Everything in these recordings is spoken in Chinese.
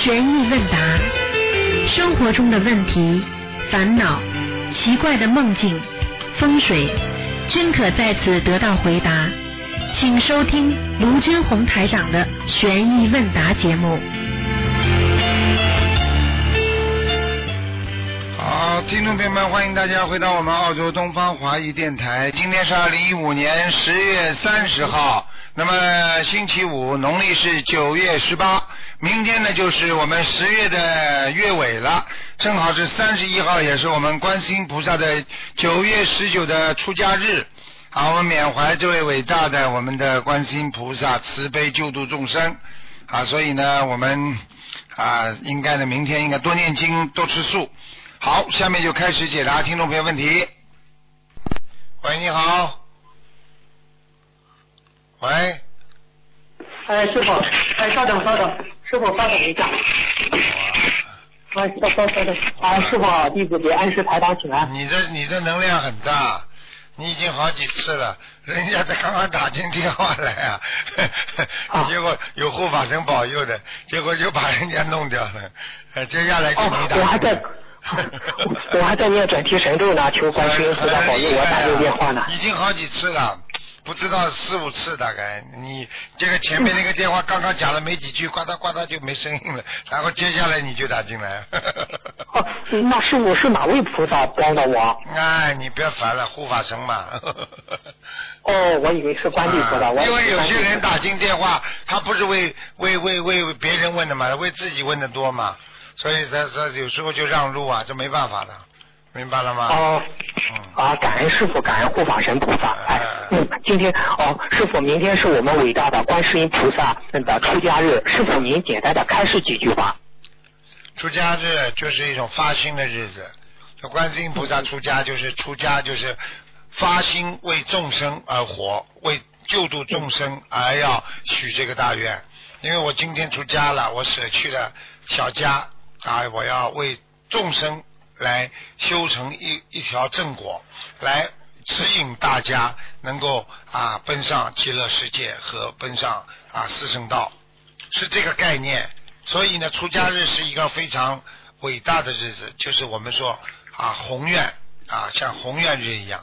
悬疑问答，生活中的问题、烦恼、奇怪的梦境、风水，均可在此得到回答。请收听卢军红台长的悬疑问答节目。 好，听众朋友们，欢迎大家回到我们澳洲东方华语电台。今天是2015年10月30号，那么星期五，农历是9月18，明天呢就是我们10月的月尾了，正好是31号，也是我们观世音菩萨的9月19的出家日。好，我们缅怀这位伟大的我们的观世音菩萨，慈悲救度众生啊，所以呢我们应该呢明天应该多念经，多吃素。好，下面就开始解答听众朋友问题。喂，你好。喂。 师傅，稍等，师傅稍等一下。稍等。师傅，弟子给安师台长请安。 你的能量很大。你已经好几次了，人家刚刚打进电话来结果有护法神保佑的，结果就把人家弄掉了。接下来就没打。 我还在念转提神咒呢，求观世音菩萨保佑我打这个电话呢。 已经好几次了，不知道4、5次大概。你这个前面那个电话刚刚讲了没几句，呱嗒呱嗒就没声音了，然后接下来你就打进来。 那师傅是哪位菩萨帮的我？ 你不要烦了，护法神嘛。 我以为是观世菩萨。 因为有些人打进电话，他不是为别人问的嘛，为自己问的多嘛，所以他有时候就让路啊，这没办法的，明白了吗？ 感恩师傅，感恩护法神菩萨。今天师傅，明天是我们伟大的观世音菩萨的出家日，师傅您简单的开示几句话。 出家日就是一种发心的日子，观世音菩萨出家就是发心为众生而活，为救度众生而要许这个大愿。因为我今天出家了，我舍去了小家我要为众生来修成一条正果，来指引大家能够奔上极乐世界和奔上四圣道，是这个概念。所以呢，出家日是一个非常伟大的日子，就是我们说宏愿像宏愿日一样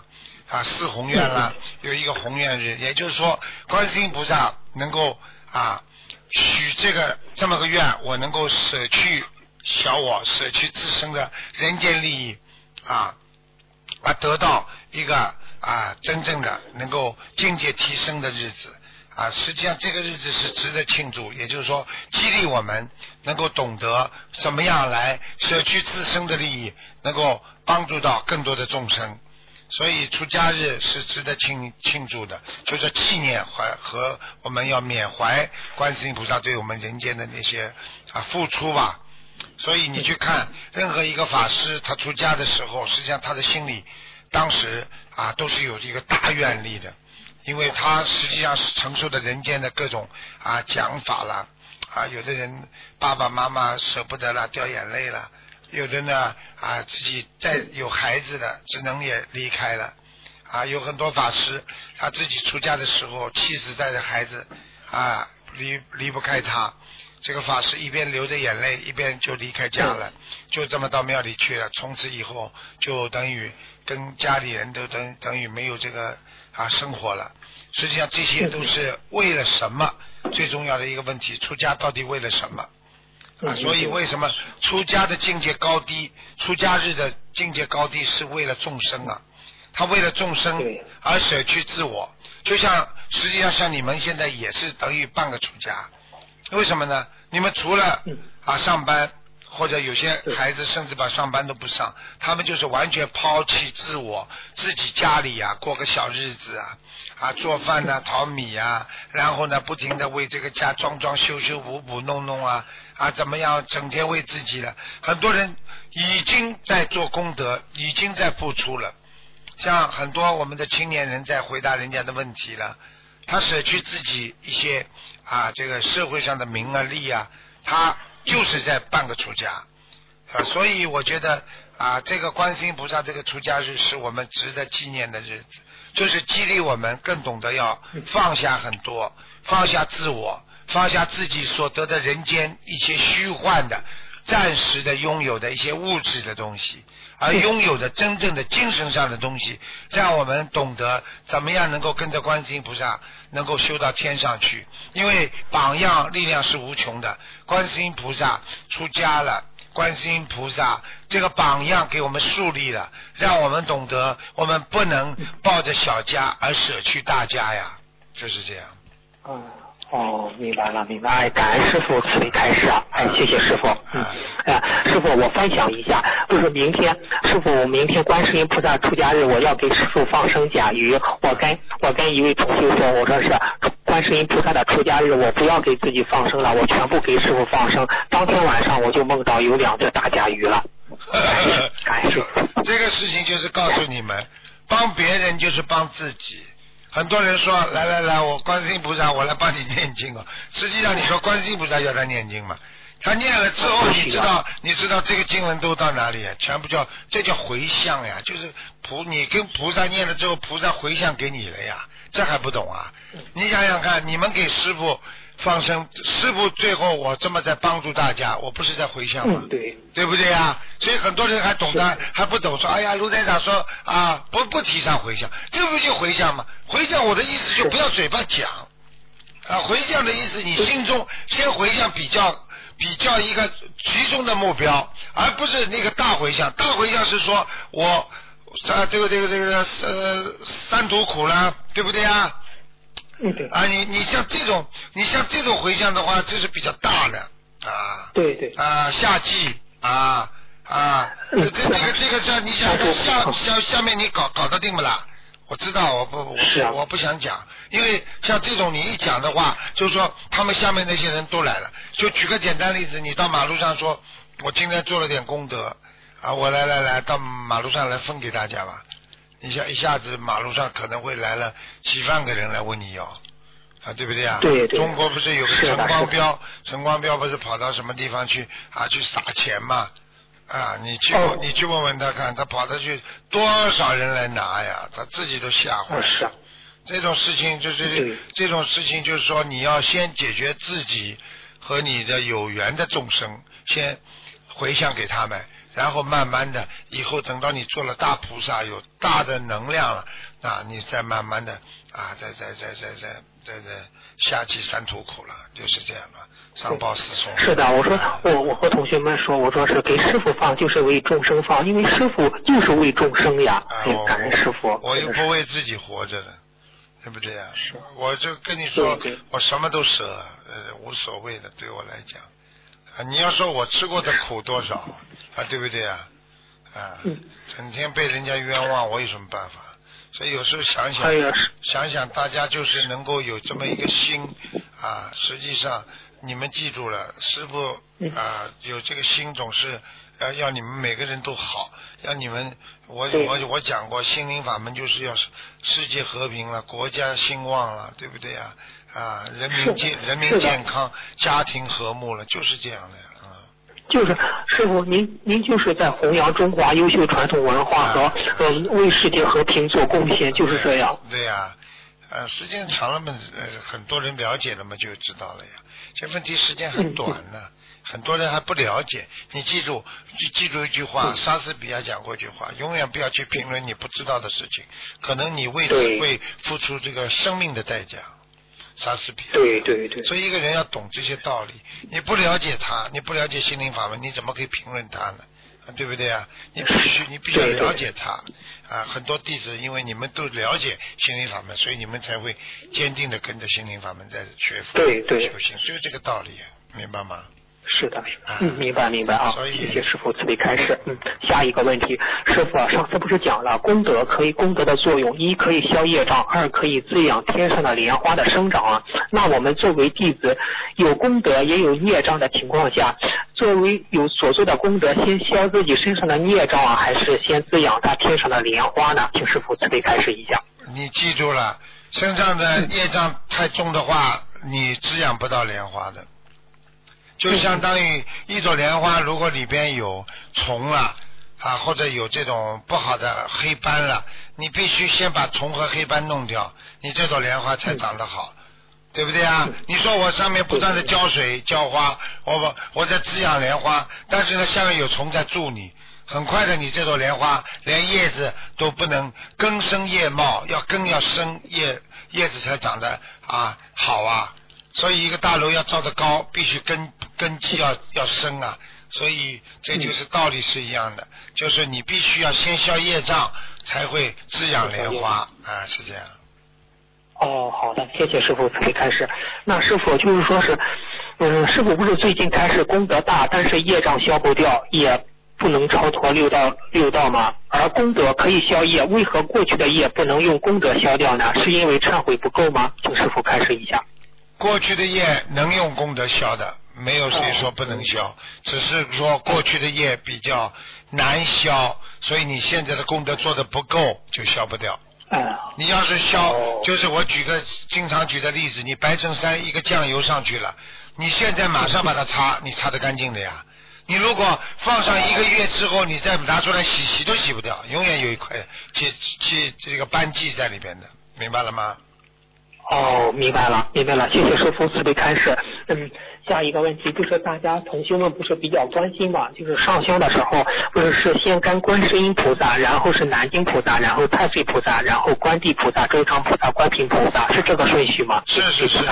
4宏愿啦，有一个宏愿日，也就是说观世音菩萨能够许这么个愿，我能够舍去小我，舍去自身的人间利益得到一个真正的能够境界提升的日子实际上这个日子是值得庆祝，也就是说激励我们能够懂得怎么样来舍去自身的利益，能够帮助到更多的众生。所以出家日是值得庆祝的，就是纪念和我们要缅怀观世音菩萨对我们人间的那些付出吧。所以你去看任何一个法师他出家的时候，实际上他的心里当时都是有一个大愿力的，因为他实际上是承受的人间的各种讲法了有的人爸爸妈妈舍不得了，掉眼泪了，有的呢自己带有孩子的只能也离开了有很多法师他自己出家的时候，妻子带着孩子离不开他，这个法师一边流着眼泪一边就离开家了，就这么到庙里去了，从此以后就等于跟家里人都等于没有这个生活了。实际上这些都是为了什么？最重要的一个问题，出家到底为了什么所以为什么出家的境界高低，出家日的境界高低是为了众生他为了众生而舍去自我，就像实际上像你们现在也是等于半个出家。为什么呢？你们除了上班，或者有些孩子甚至把上班都不上，他们就是完全抛弃自我，自己家里过个小日子做饭淘米然后呢不停的为这个家装修补弄怎么样整天为自己了。很多人已经在做功德，已经在付出了，像很多我们的青年人在回答人家的问题了，他舍去自己一些这个社会上的名利他就是在半个出家所以我觉得这个观世音菩萨这个出家日是我们值得纪念的日子，就是激励我们更懂得要放下很多，放下自我， 放下自己所得的人间一些虚幻的、暂时的拥有的一些物质的东西，而拥有的真正的精神上的东西，让我们懂得怎么样能够跟着观世音菩萨能够修到天上去。因为榜样力量是无穷的，观世音菩萨出家了，观世音菩萨这个榜样给我们树立了，让我们懂得我们不能抱着小家而舍去大家呀，就是这样。 明白了，感恩师父慈悲开示啊，谢谢师父。师父，我分享一下，就是明天观世音菩萨出家日，我要给师父放生甲鱼。我跟一位同学说，我说是观世音菩萨的出家日，我不要给自己放生了，我全部给师父放生。当天晚上我就梦到有2只大甲鱼了。感恩师父。 这个事情就是告诉你们，帮别人就是帮自己。很多人说来，我观世音菩萨，我来帮你念经哦。实际上你说观世音菩萨要他念经嘛，他念了之后，你知道这个经文都到哪里？全部这叫回向呀，就是你跟菩萨念了之后，菩萨回向给你了呀，这还不懂啊？你想想看，你们给师父放生，师父最后我这么在帮助大家，我不是在回向吗？对不对啊？所以很多人还不懂说，哎呀，卢台长说啊，不提倡回向，这不就回向吗？回向我的意思就不要嘴巴讲啊，回向的意思你心中先回向比较一个集中的目标，而不是那个大回向。大回向是说我这个三途苦了，对不对啊？你像这种回向的话，这是比较大的啊。对下季这个像你想下面你搞得定不啦？我知道，我不想讲，因为像这种你一讲的话，就是说他们下面那些人都来了。就举个简单例子，你到马路上说，我今天做了点功德啊，我来到马路上来分给大家吧。一下子马路上可能会来了几万个人来问你要啊，对不对啊？对。中国不是有个陈光标不是跑到什么地方去去撒钱嘛？啊，你去问问他看，他跑得去多少人来拿呀？他自己都吓坏了。这种事情就是说，你要先解决自己和你的有缘的众生，先回向给他们，然后慢慢的，以后等到你做了大菩萨，有大的能量了，你再慢慢的再下济三途苦了，就是这样了，上报四重。是的， 我和同学们说，我说是给师父放，就是为众生放，因为师父就是为众生呀。感恩师父。 我又不为自己活着的，对不对呀？我就跟你说，我什么都舍，无所谓的，对我来讲。你要说我吃过的苦多少对不对啊？整天被人家冤枉，我有什么办法？所以有时候想想大家就是能够有这么一个心实际上你们记住了，师父有这个心，总是要你们每个人都好，要你们我讲过，心灵法门就是要世界和平了，国家兴旺了，对不对呀？人民健康，家庭和睦了，就是这样的呀。 就是师父，您就是在弘扬中华优秀传统文化和为世界和平做贡献，就是这样。 对呀，时间长了嘛，很多人了解了嘛，就知道了呀。这问题时间很短呢，很多人还不了解。你记住一句话，莎士比亚讲过一句话，永远不要去评论你不知道的事情，可能你为此会付出这个生命的代价。莎士比亚。对。所以一个人要懂这些道理，你不了解他，你不了解心灵法门，你怎么可以评论他呢？对不对啊？你必须要了解他很多弟子因为你们都了解心灵法门，所以你们才会坚定的跟着心灵法门在学佛修行，就是这个道理，明白吗？ 是的，明白啊。谢谢师父慈悲开示。下一个问题，师父上次不是讲了功德的作用，一可以消业障，二可以滋养天上的莲花的生长那我们作为弟子，有功德也有业障的情况下，作为有所做的功德，先消自己身上的业障还是先滋养他天上的莲花呢？请师父慈悲开示一下。 你记住了，身上的业障太重的话，你滋养不到莲花的。就相当于一朵莲花，如果里边有虫了或者有这种不好的黑斑了，你必须先把虫和黑斑弄掉，你这朵莲花才长得好。 对不对啊？你说我上面不断的浇水浇花，我在滋养莲花，但是呢下面有虫在蛀你，很快的你这朵莲花连叶子都不能根生叶茂，要生叶子才长得好啊。所以一个大楼要造得高，必须根基要深啊。所以这就是道理是一样的，就是你必须要先消业障，才会滋养莲花啊，是这样。 哦，好的，谢谢师傅慈悲开示。那师傅就是说是，师傅不是最近开始功德大，但是业障消不掉，也不能超脱六道吗？而功德可以消业，为何过去的业不能用功德消掉呢？是因为忏悔不够吗？请师傅开示一下。 过去的业能用功德消的，没有谁说不能消，只是说过去的业比较难消，所以你现在的功德做的不够，就消不掉。你要是消，就是我经常举的例子，你白衬衫一个酱油上去了，你现在马上把它擦，你擦得干净的呀。你如果放上1个月之后，你再拿出来洗都洗不掉，永远有一块这个斑迹在里边的，明白了吗？ 哦，明白了，谢谢师父慈悲开示。下一个问题就是大家同修们不是比较关心嘛，就是上香的时候不是先跟观世音菩萨，然后是南京菩萨，然后太岁菩萨，然后观地菩萨、周常菩萨、观平菩萨，是这个顺序吗？ 是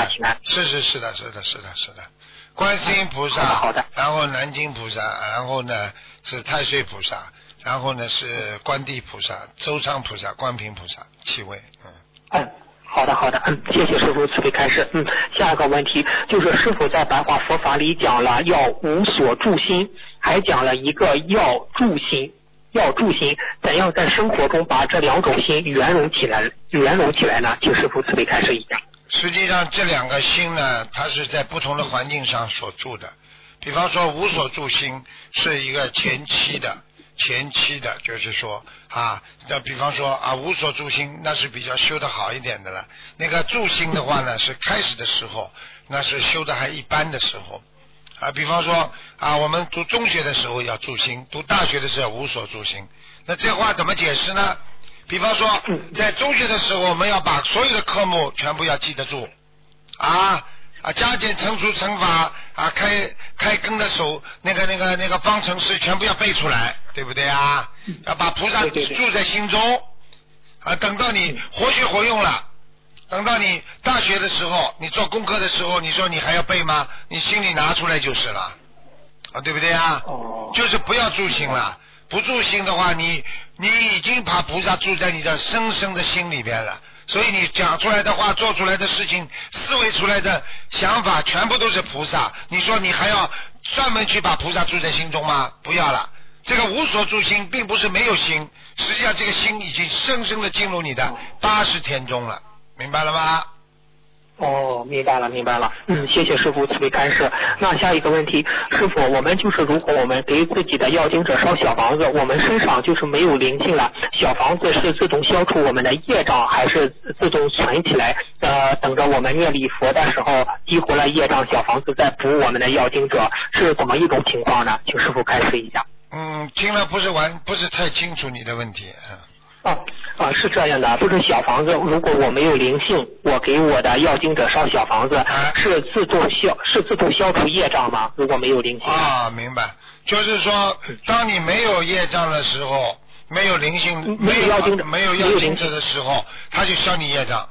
的。观世音菩萨， 好的， 然后南京菩萨，然后呢是太岁菩萨，然后呢是观地菩萨、周常菩萨、观平菩萨7位。 好的，谢谢师父慈悲开示。下一个问题就是师父在白话佛法里讲了要无所住心，还讲了一个要住心，怎样在生活中把这2种心圆融起来呢？请师父慈悲开示一下。 实际上这2个心呢，它是在不同的环境上所住的。比方说无所住心是一个前期的，就是说那比方说无所住心，那是比较修得好一点的了。那个住心的话呢，是开始的时候，那是修得还一般的时候比方说我们读中学的时候要住心，读大学的时候无所住心。那这话怎么解释呢？比方说在中学的时候，我们要把所有的科目全部要记得住加减乘除乘法开根的手那个方程式全部要背出来，对不对啊？要把菩萨住在心中等到你活学活用了，等到你大学的时候，你做功课的时候，你说你还要背吗？你心里拿出来就是了对不对啊？就是不要住心了。不住心的话，你已经把菩萨住在你的深深的心里边了，所以你讲出来的话，做出来的事情，思维出来的想法全部都是菩萨。你说你还要专门去把菩萨住在心中吗？不要了。这个无所住心并不是没有心，实际上这个心已经深深的进入你的80天中了，明白了吗？ 明白了。谢谢师父慈悲开示。那下一个问题，师父，我们就是如果我们给自己的要经者烧小房子，我们身上就是没有灵性了，小房子是自动消除我们的业障，还是自动存起来等着我们念礼佛的时候激活了业障，小房子再补我们的要经者，是怎么一种情况呢？请师父开示一下。 听了不是太清楚你的问题是这样的，不是小房子，如果我没有灵性，我给我的要经者烧小房子，是自动消除业障吗？如果没有灵性明白，就是说当你没有业障的时候，没有灵性，没有要经者的时候，他就消你业障。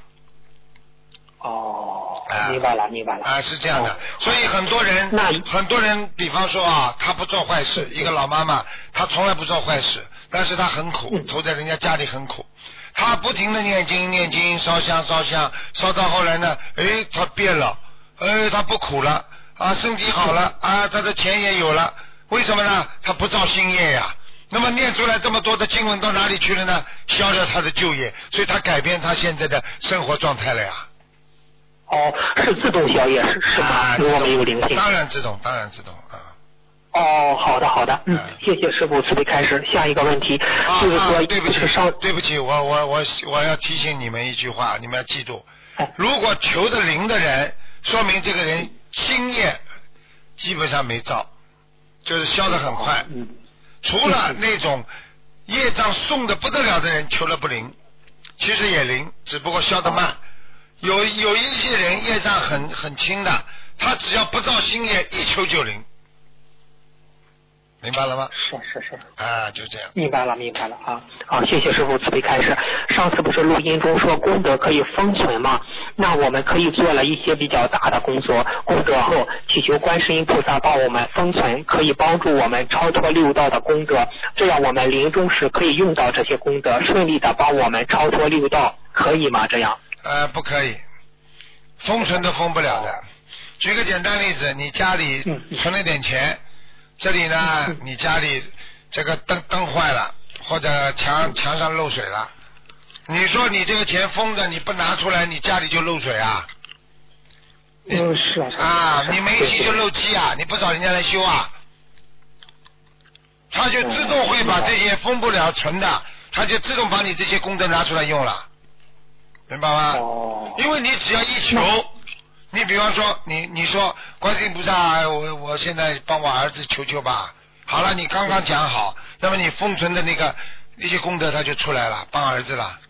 明白了是这样的。所以很多人比方说他不做坏事，一个老妈妈她从来不做坏事，但是她很苦，投在人家家里很苦，她不停的念经烧香烧到后来呢她变了她不苦了身体好了她的钱也有了，为什么呢？她不造新业呀。那么念出来这么多的经文到哪里去了呢？消掉她的旧业，所以她改变她现在的生活状态了呀。 是自动消业是吗？如果没有灵性， 当然自动好的，谢谢师父慈悲开示。下一个问题就是说， 对不起，我要提醒你们一句话，你们要记住，如果求得灵的人，说明这个人心业基本上没造，就是消得很快。除了那种业障送的不得了的人求了不灵，其实也灵，只不过消得慢。 有一些人业障很轻的，他只要不造新业，一求就灵。明白了吗？ 是啊，就这样。 明白了啊！好，谢谢师傅慈悲开示。上次不是录音中说功德可以封存吗？那我们可以做了一些比较大的功德后，祈求观世音菩萨帮我们封存，可以帮助我们超脱六道的功德，这样我们临终时可以用到这些功德，顺利的帮我们超脱六道，可以吗？这样？ 不可以，封存都封不了的。举个简单例子，你家里存了点钱。这里呢，你家里这个灯坏了，或者墙上漏水了，你说你这个钱封着，你不拿出来，你家里就漏水啊？ 是啊，你煤气就漏气啊，你不找人家来修啊？他就自动会把这些封不了存的，他就自动把你这些功德拿出来用了，明白吗？因为你只要一求。你比方说，你说观世音菩萨，我现在帮我儿子求求吧。好了，你刚刚讲好，那么你封存的那些功德他就出来了，帮儿子了。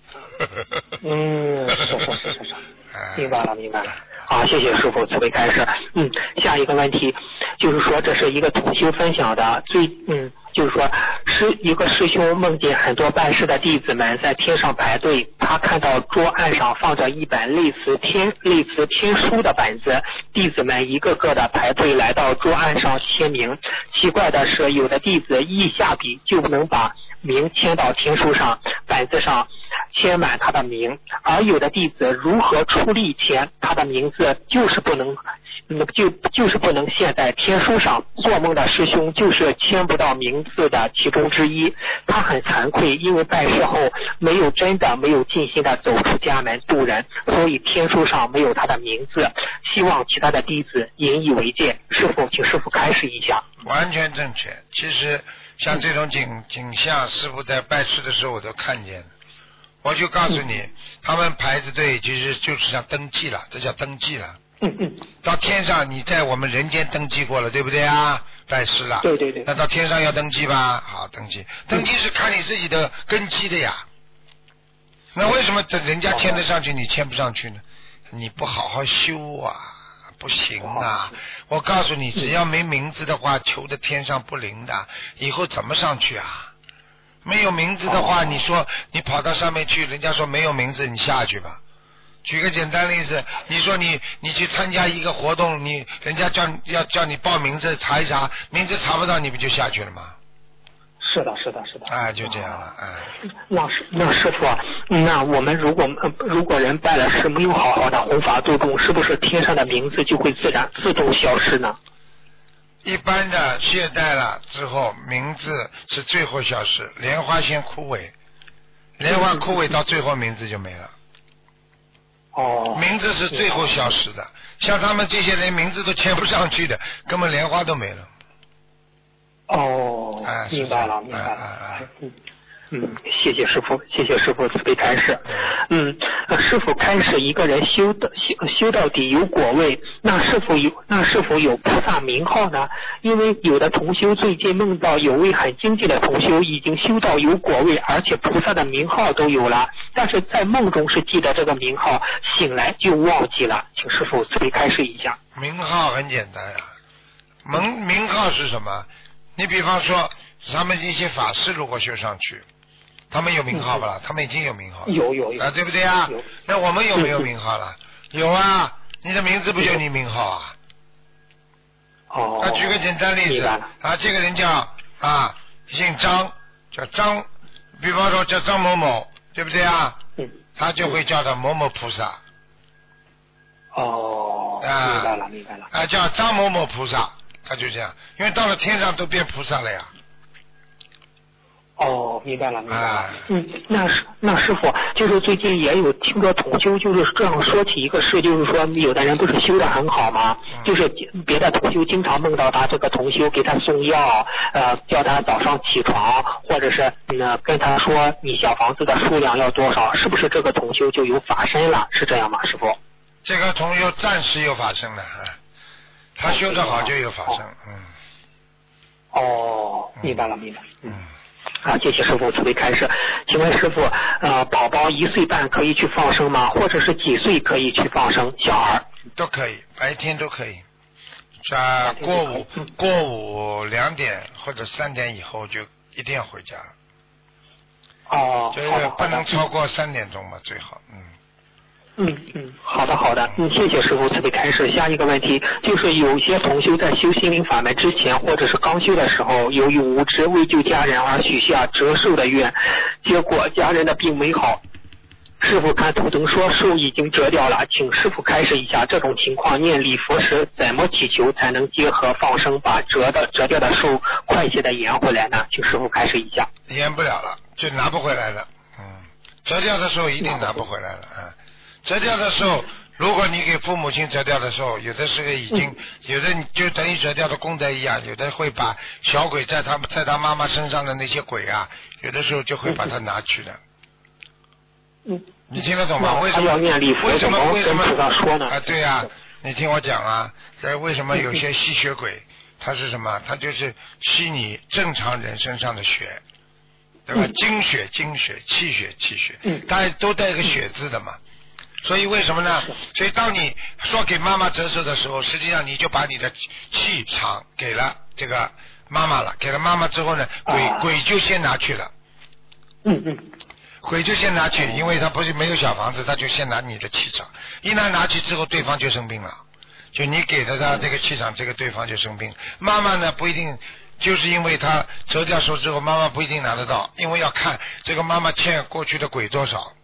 是，明白了。好，谢谢师傅慈悲开示。下一个问题就是说，这是一个同修分享的，就是说一个师兄梦见很多拜师的弟子们在天上排队，他看到桌案上放着一本类似天书的本子，弟子们一个个的排队来到桌案上签名。奇怪的是，有的弟子一下笔就能把名签到天书上，本子上签满他的名，而有的弟子如何出力签，他的名字就是不能写在天书上。做梦的师兄就是签不到名字的其中之一，他很惭愧，因为拜师后没有尽心的走出家门度人，所以天书上没有他的名字，希望其他的弟子引以为戒。师父，请师父开示一下。 完全正确。其实像这种景象，师父在拜师的时候我都看见了。我就告诉你，他们排着队其实就是像登记了，这叫登记了。到天上你在我们人间登记过了，对不对啊？拜师了。 对。 那到天上要登记吧？好，登记是看你自己的根基的呀。那为什么人家签得上去，你签不上去呢？你不好好修啊，不行啊！我告诉你，只要没名字的话，求的天上不灵的，以后怎么上去啊？没有名字的话，你说你跑到上面去，人家说没有名字，你下去吧。举个简单例子，你说你去参加一个活动，人家要叫你报名字查一查，名字查不到，你不就下去了吗？ 是的。 就这样了。 那师傅，那我们如果人拜了师没有好好的弘法度众，是不是天上的名字就会自动消失呢？ 一般的懈怠了之后，名字是最后消失，莲花先枯萎，莲花枯萎到最后名字就没了。名字是最后消失的，像他们这些人名字都签不上去的，根本莲花都没了。 明白了。谢谢师傅慈悲开示。师傅开示一个人修到底有果位，那是否有菩萨名号呢？因为有的同修最近梦到有位很精进的同修已经修到有果位，而且菩萨的名号都有了，但是在梦中是记得这个名号，醒来就忘记了，请师傅慈悲开示一下。 名号很简单呀，名号是什么？你比方说他们一些法师如果修上去，他们有名号不啦？他们已经有名号了。 有啊，对不对啊？那我们有没有名号了？有啊，你的名字不就你名号啊？举个简单例子啊，这个人叫姓张，叫张，比方说叫张某某，对不对啊？他就会叫他某某菩萨。 明白了。 叫张某某菩萨，他就这样，因为到了天上都变菩萨了呀。 明白了。那师傅，就是最近也有听说同修就是这样说起一个事，就是说有的人不是修得很好吗？就是别的同修经常梦到他这个同修给他送药，叫他早上起床，或者是跟他说你小房子的数量要多少，是不是这个同修就有法身了？是这样吗，师傅？ 这个同修暂时有法身了，他修得好就有法身。 明白了。 谢谢师傅慈悲开示。请问师傅，宝宝1岁半可以去放生吗？或者是几岁可以去放生小孩？ 都可以，白天都可以。过午2点或者3点以后就一定要回家了。就是不能超过3点钟嘛，最好。 好的，谢谢师傅慈悲开示。下一个问题就是有些同修在修心灵法门之前或者是刚修的时候，由于无知为救家人而许下折寿的愿，结果家人的病没好。师傅看图腾说寿已经折掉了，请师傅开示一下这种情况念礼佛时怎么祈求才能结合放生把折掉的寿快些的延回来呢？请师傅开示一下。 延不了了，就拿不回来了。折掉的时候一定拿不回来了。折掉的时候，如果你给父母亲折掉的时候，有的是已经，有的就等于折掉的功德一样，有的会把小鬼在他妈妈身上的那些鬼啊，有的时候就会把它拿去的。你听得懂吗？为什么菩萨说呢？ 对呀，你听我讲啊，为什么有些吸血鬼，他是什么？他就是吸你正常人身上的血，对吧？精血、气血，它都带一个血字的嘛。所以为什么呢？所以当你说给妈妈折寿的时候，实际上你就把你的气场给了这个妈妈了，给了妈妈之后呢，鬼就先拿去了。鬼就先拿去，因为他不是没有小房子，他就先拿你的气场，一拿去之后，对方就生病了，就你给的他这个气场，这个对方就生病。妈妈呢不一定，就是因为他折掉手之后，妈妈不一定拿得到，因为要看这个妈妈欠过去的鬼多少，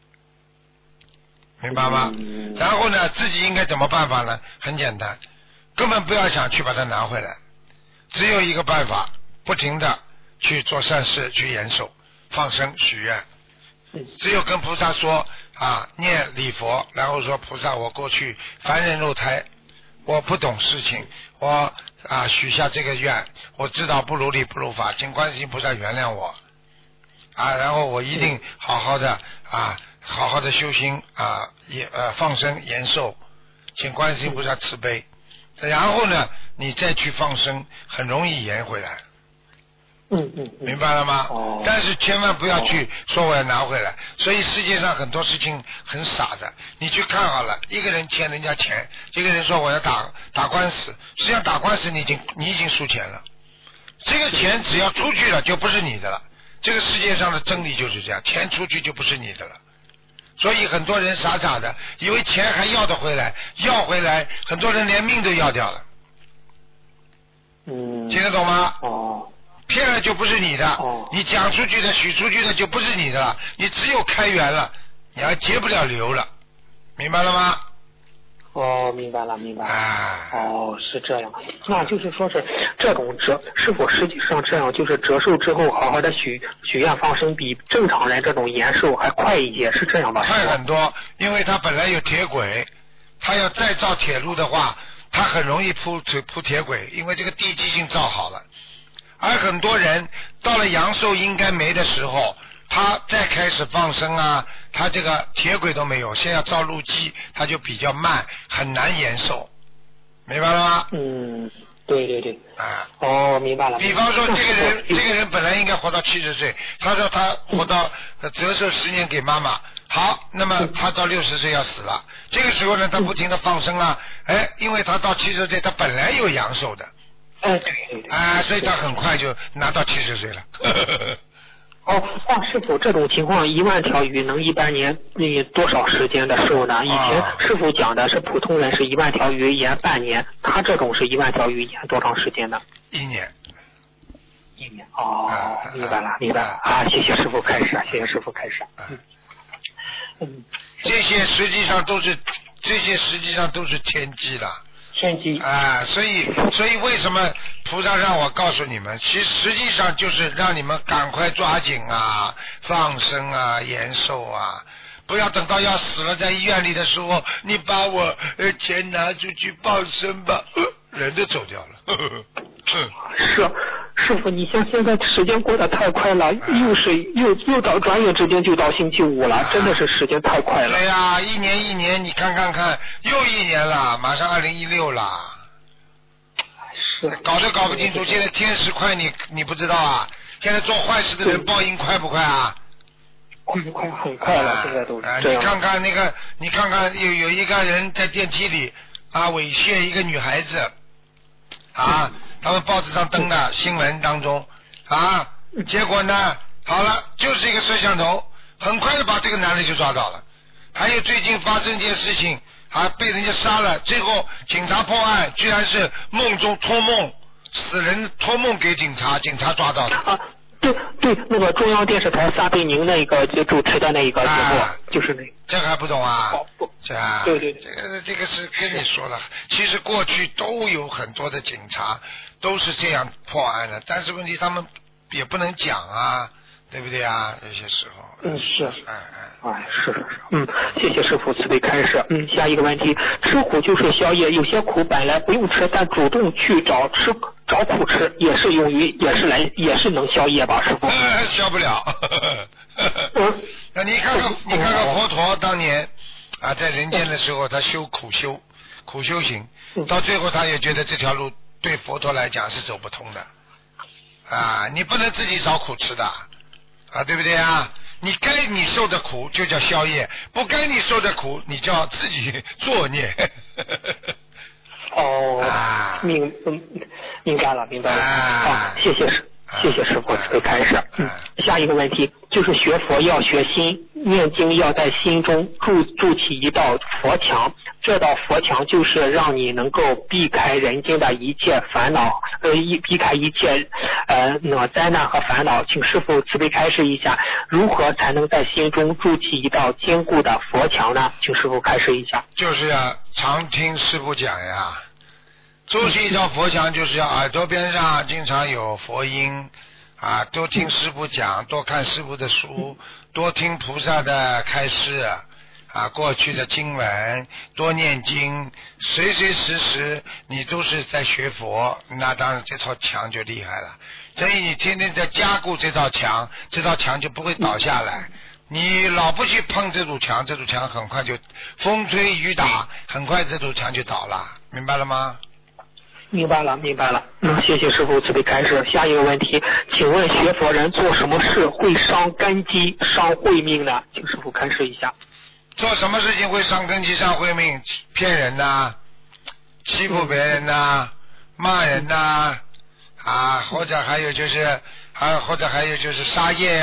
明白吗？然后呢，自己应该怎么办法呢？很简单，根本不要想去把它拿回来，只有一个办法，不停的去做善事，去延寿、放生、许愿。只有跟菩萨说念礼佛，然后说菩萨，我过去凡人肉胎，我不懂事情，我许下这个愿，我知道不如理不如法，请观世音菩萨原谅我然后我一定好好的修心放生延寿，请观世音菩萨慈悲。然后呢，你再去放生，很容易延回来。明白了吗？但是千万不要去说我要拿回来。所以世界上很多事情很傻的，你去看好了，一个人欠人家钱，这个人说我要打官司，实际上打官司你已经输钱了，这个钱只要出去了就不是你的了。这个世界上的真理就是这样，钱出去就不是你的了。所以很多人傻傻的以为钱还要得回来，要回来很多人连命都要掉了。听得懂吗？骗了就不是你的，你讲出去的许出去的就不是你的了，你只有开源了，你还结不了流了，明白了吗？ 明白了。是这样。那就是说是这种是否实际上这样，就是折寿之后好好的许愿放生，比正常人这种延寿还快一些，是这样吧？ 快很多，因为他本来有铁轨，他要再造铁路的话，他很容易铺铁轨，因为这个地基已经造好了。而很多人到了阳寿应该没的时候，他再开始放生他这个铁轨都没有，先要造路基，他就比较慢，很难延寿，明白了吗？ 对。明白了。 比方说这个人本来应该活到70岁，他说他活到折寿10年给妈妈，好，那么他到60岁要死了，这个时候呢，他不停的放生因为他到70岁他本来有阳寿的。 对。 所以他很快就拿到70岁了。 师傅，这种情况1万条鱼能一般年多少时间的寿呢？以前师傅讲的是普通人是1万条鱼延半年，他这种是1万条鱼延多长时间呢？1年。明白了。谢谢师傅开始。 这些实际上都是天机了。所以为什么菩萨让我告诉你们，实际上就是让你们赶快抓紧放生延寿不要等到要死了在医院里的时候，你把我钱拿出去放生吧，人都走掉了。 是师傅，你像现在时间过得太快了，又到转眼之间就到星期五了，真的是时间太快了。 对呀，一年，你看，又1年了，马上2016了。 是。 搞都搞不清楚，现在天时快，你不知道现在做坏事的人报应快不快啊？ 快很快了，现在都是这样。 你看看那个，你看看有一个人在电梯里猥亵一个女孩子他们报纸上登的新闻当中结果呢，好了，就是一个摄像头，很快的把这个男的就抓到了。还有最近发生一件事情，被人家杀了，最后警察破案，居然是梦中托梦，死人托梦给警察，警察抓到的。 对，那个中央电视台撒贝宁那个就主持的那个节目，就是那个。 这还不懂啊？ 不，对， 这个是跟你说了，其实过去都有很多的警察都是这样破案的，但是问题他们也不能讲啊，对不对啊？有些时候。 是。是。谢谢师傅慈悲开示。下一个问题，吃苦就是宵夜，有些苦本来不用吃，但主动去找苦吃，也是能宵夜吧，师傅？ 消不了。那你看看佛陀当年在人间的时候，他苦修行，到最后他也觉得这条路对佛陀来讲是走不通的你不能自己找苦吃的对不对啊？你该你受的苦就叫宵夜，不该你受的苦你叫自己作孽。 明白了。谢谢师傅慈悲开示。下一个问题就是学佛要学心，念经要在心中筑起一道佛墙，这道佛墙就是让你能够避开人间的一切烦恼，避开一切灾难和烦恼。请师父慈悲开示一下，如何才能在心中筑起一道坚固的佛墙呢？请师父开示一下。 就是要常听师父讲呀。筑起一道佛墙，就是要耳朵边上经常有佛音多听师父讲，多看师父的书，多听菩萨的开示过去的经文，多念经，随时你都是在学佛，那当然这套墙就厉害了。所以你天天在加固这道墙，这道墙就不会倒下来。你老不去碰这堵墙，这堵墙很快就风吹雨打，很快这堵墙就倒了，明白了吗？ 明白了。谢谢师父慈悲开示。下一个问题，请问学佛人做什么事会伤根基、伤慧命呢？请师父开示一下。 做什么事情会伤根基、伤慧命？骗人欺负别人骂人或者还有就是杀业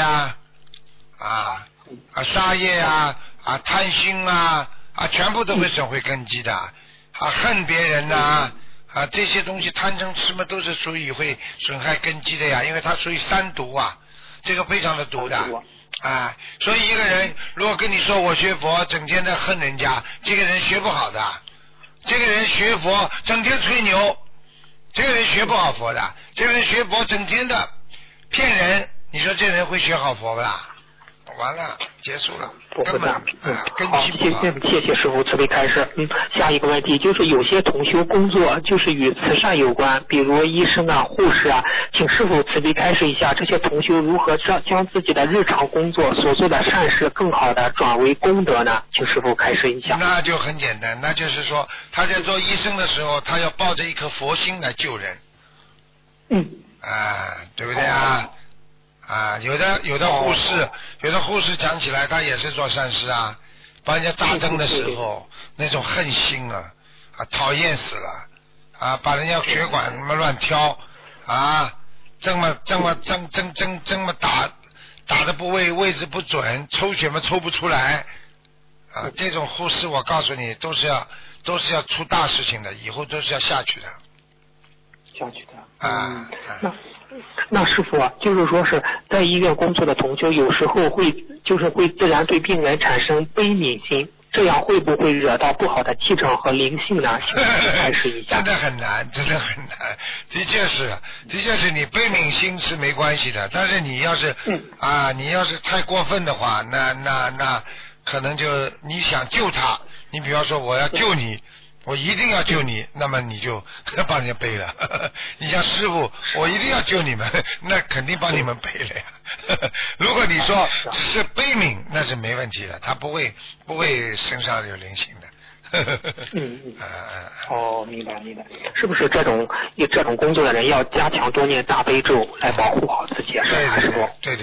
杀业贪心全部都会损毁根基的恨别人这些东西贪嗔痴嘛，都是属于会损害根基的呀，因为它属于三毒这个非常的毒的所以一个人如果跟你说我学佛整天的恨人家，这个人学不好的。这个人学佛整天吹牛，这个人学不好佛的。这个人学佛整天的骗人，你说这人会学好佛不啦？完了，结束了，根本根基不好。 谢谢师父慈悲开示。下一个问题就是有些同修工作就是与慈善有关，比如医生护士请师父慈悲开示一下，这些同修如何将自己的日常工作所做的善事更好的转为功德呢？请师父开示一下。 那就很简单，那就是说他在做医生的时候，他要抱着一颗佛心来救人。对不对有的护士讲起来他也是做善事帮人家扎针的时候那种恨心讨厌死了把人家血管乱挑这么打的位置不准，抽血抽不出来这种护士我告诉你都是要出大事情的，以后都是要下去的。 那师父就是说是在医院工作的同修有时候会自然对病人产生悲悯心，这样会不会惹到不好的气场和灵性呢？请开示一下。 真的很难。的确是你悲悯心是没关系的，但是你要是你要是太过分的话，那可能就你想救他，你比方说我要救你，我一定要救你，那么你就帮人家背了。你像师父，我一定要救你们，那肯定帮你们背了呀。如果你说只是悲悯，那是没问题的，他不会身上有灵性的。 哦，明白明白，是不是这种工作的人要加强多念大悲咒来保护好自己啊？师傅？ 对。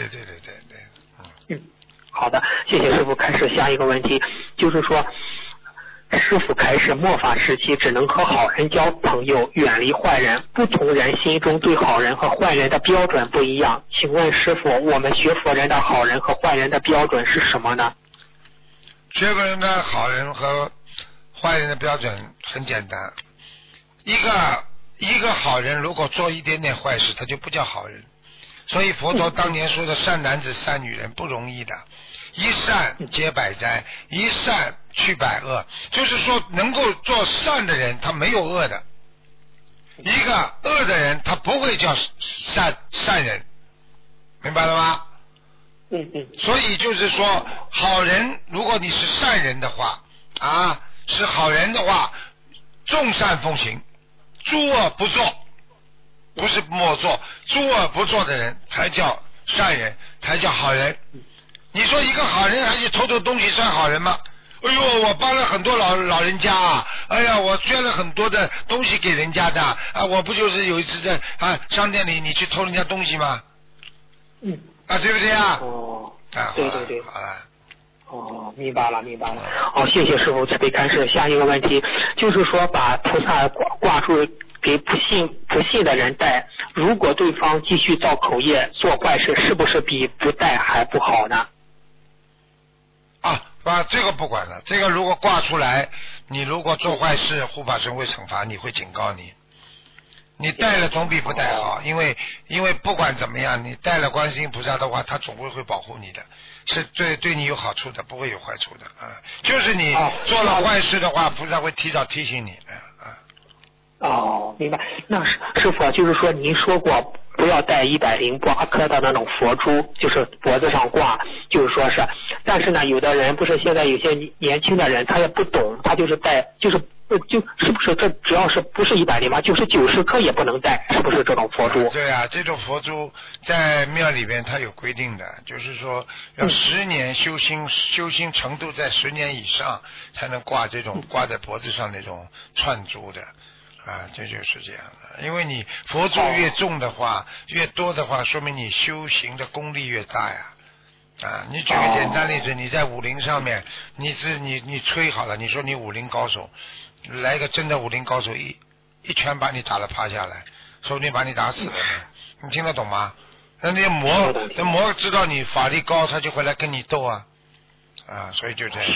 好的，谢谢师傅。开始下一个问题，就是说，师傅开始末法时期只能和好人交朋友，远离坏人。不同人心中对好人和坏人的标准不一样，请问师傅，我们学佛人的好人和坏人的标准是什么呢？ 学佛人的好人和坏人的标准很简单，一个好人如果做一点点坏事，他就不叫好人。所以佛陀当年说的善男子善女人不容易的，一善解百灾，一善去百恶，就是说能够做善的人他没有恶的，一个恶的人他不会叫善人，明白了吗？所以就是说好人，如果你是善人的话啊，是好人的话，众善奉行，诸恶不作，不是莫做，诸恶不作的人才叫善人，才叫好人。你说一个好人还去偷东西算好人吗？哎呦，我帮了很多老人家啊，哎呀，我捐了很多的东西给人家的啊，我不就是有一次在商店里你去偷人家东西吗？对不对啊？ 对， 好了。 明白了。好，谢谢师傅慈悲开示。下一个问题就是说，把菩萨挂住给不信的人戴，如果对方继续造口业做坏事，是不是比不戴还不好呢？ 这个不管了，这个如果挂出来，你如果做坏事，护法神会惩罚你，会警告你。你带了总比不带好，因为不管怎么样，你带了观世音菩萨的话，他总会保护你的，是对你有好处的，不会有坏处的啊。就是你做了坏事的话，菩萨会提早提醒你明白。那师傅就是说，您说过不要带108颗的那种佛珠，就是脖子上挂，就是说是，但是呢，有的人不是现在有些年轻的人他也不懂，他就是带，就是不是这只要是不是108，就是90颗也不能带，是不是这种佛珠？ 对啊，这种佛珠在庙里边它有规定的，就是说要10年修心程度在10年以上才能挂这种挂在脖子上那种串珠的。这就是这样的，因为你佛珠越重的话，越多的话，说明你修行的功力越大呀。你举个简单例子，你在武林上面，你吹好了，你说你武林高手，来一个真的武林高手一拳把你打了趴下来，说不定把你打死了呢。你听得懂吗？那魔知道你法力高，他就会来跟你斗啊，所以就这样。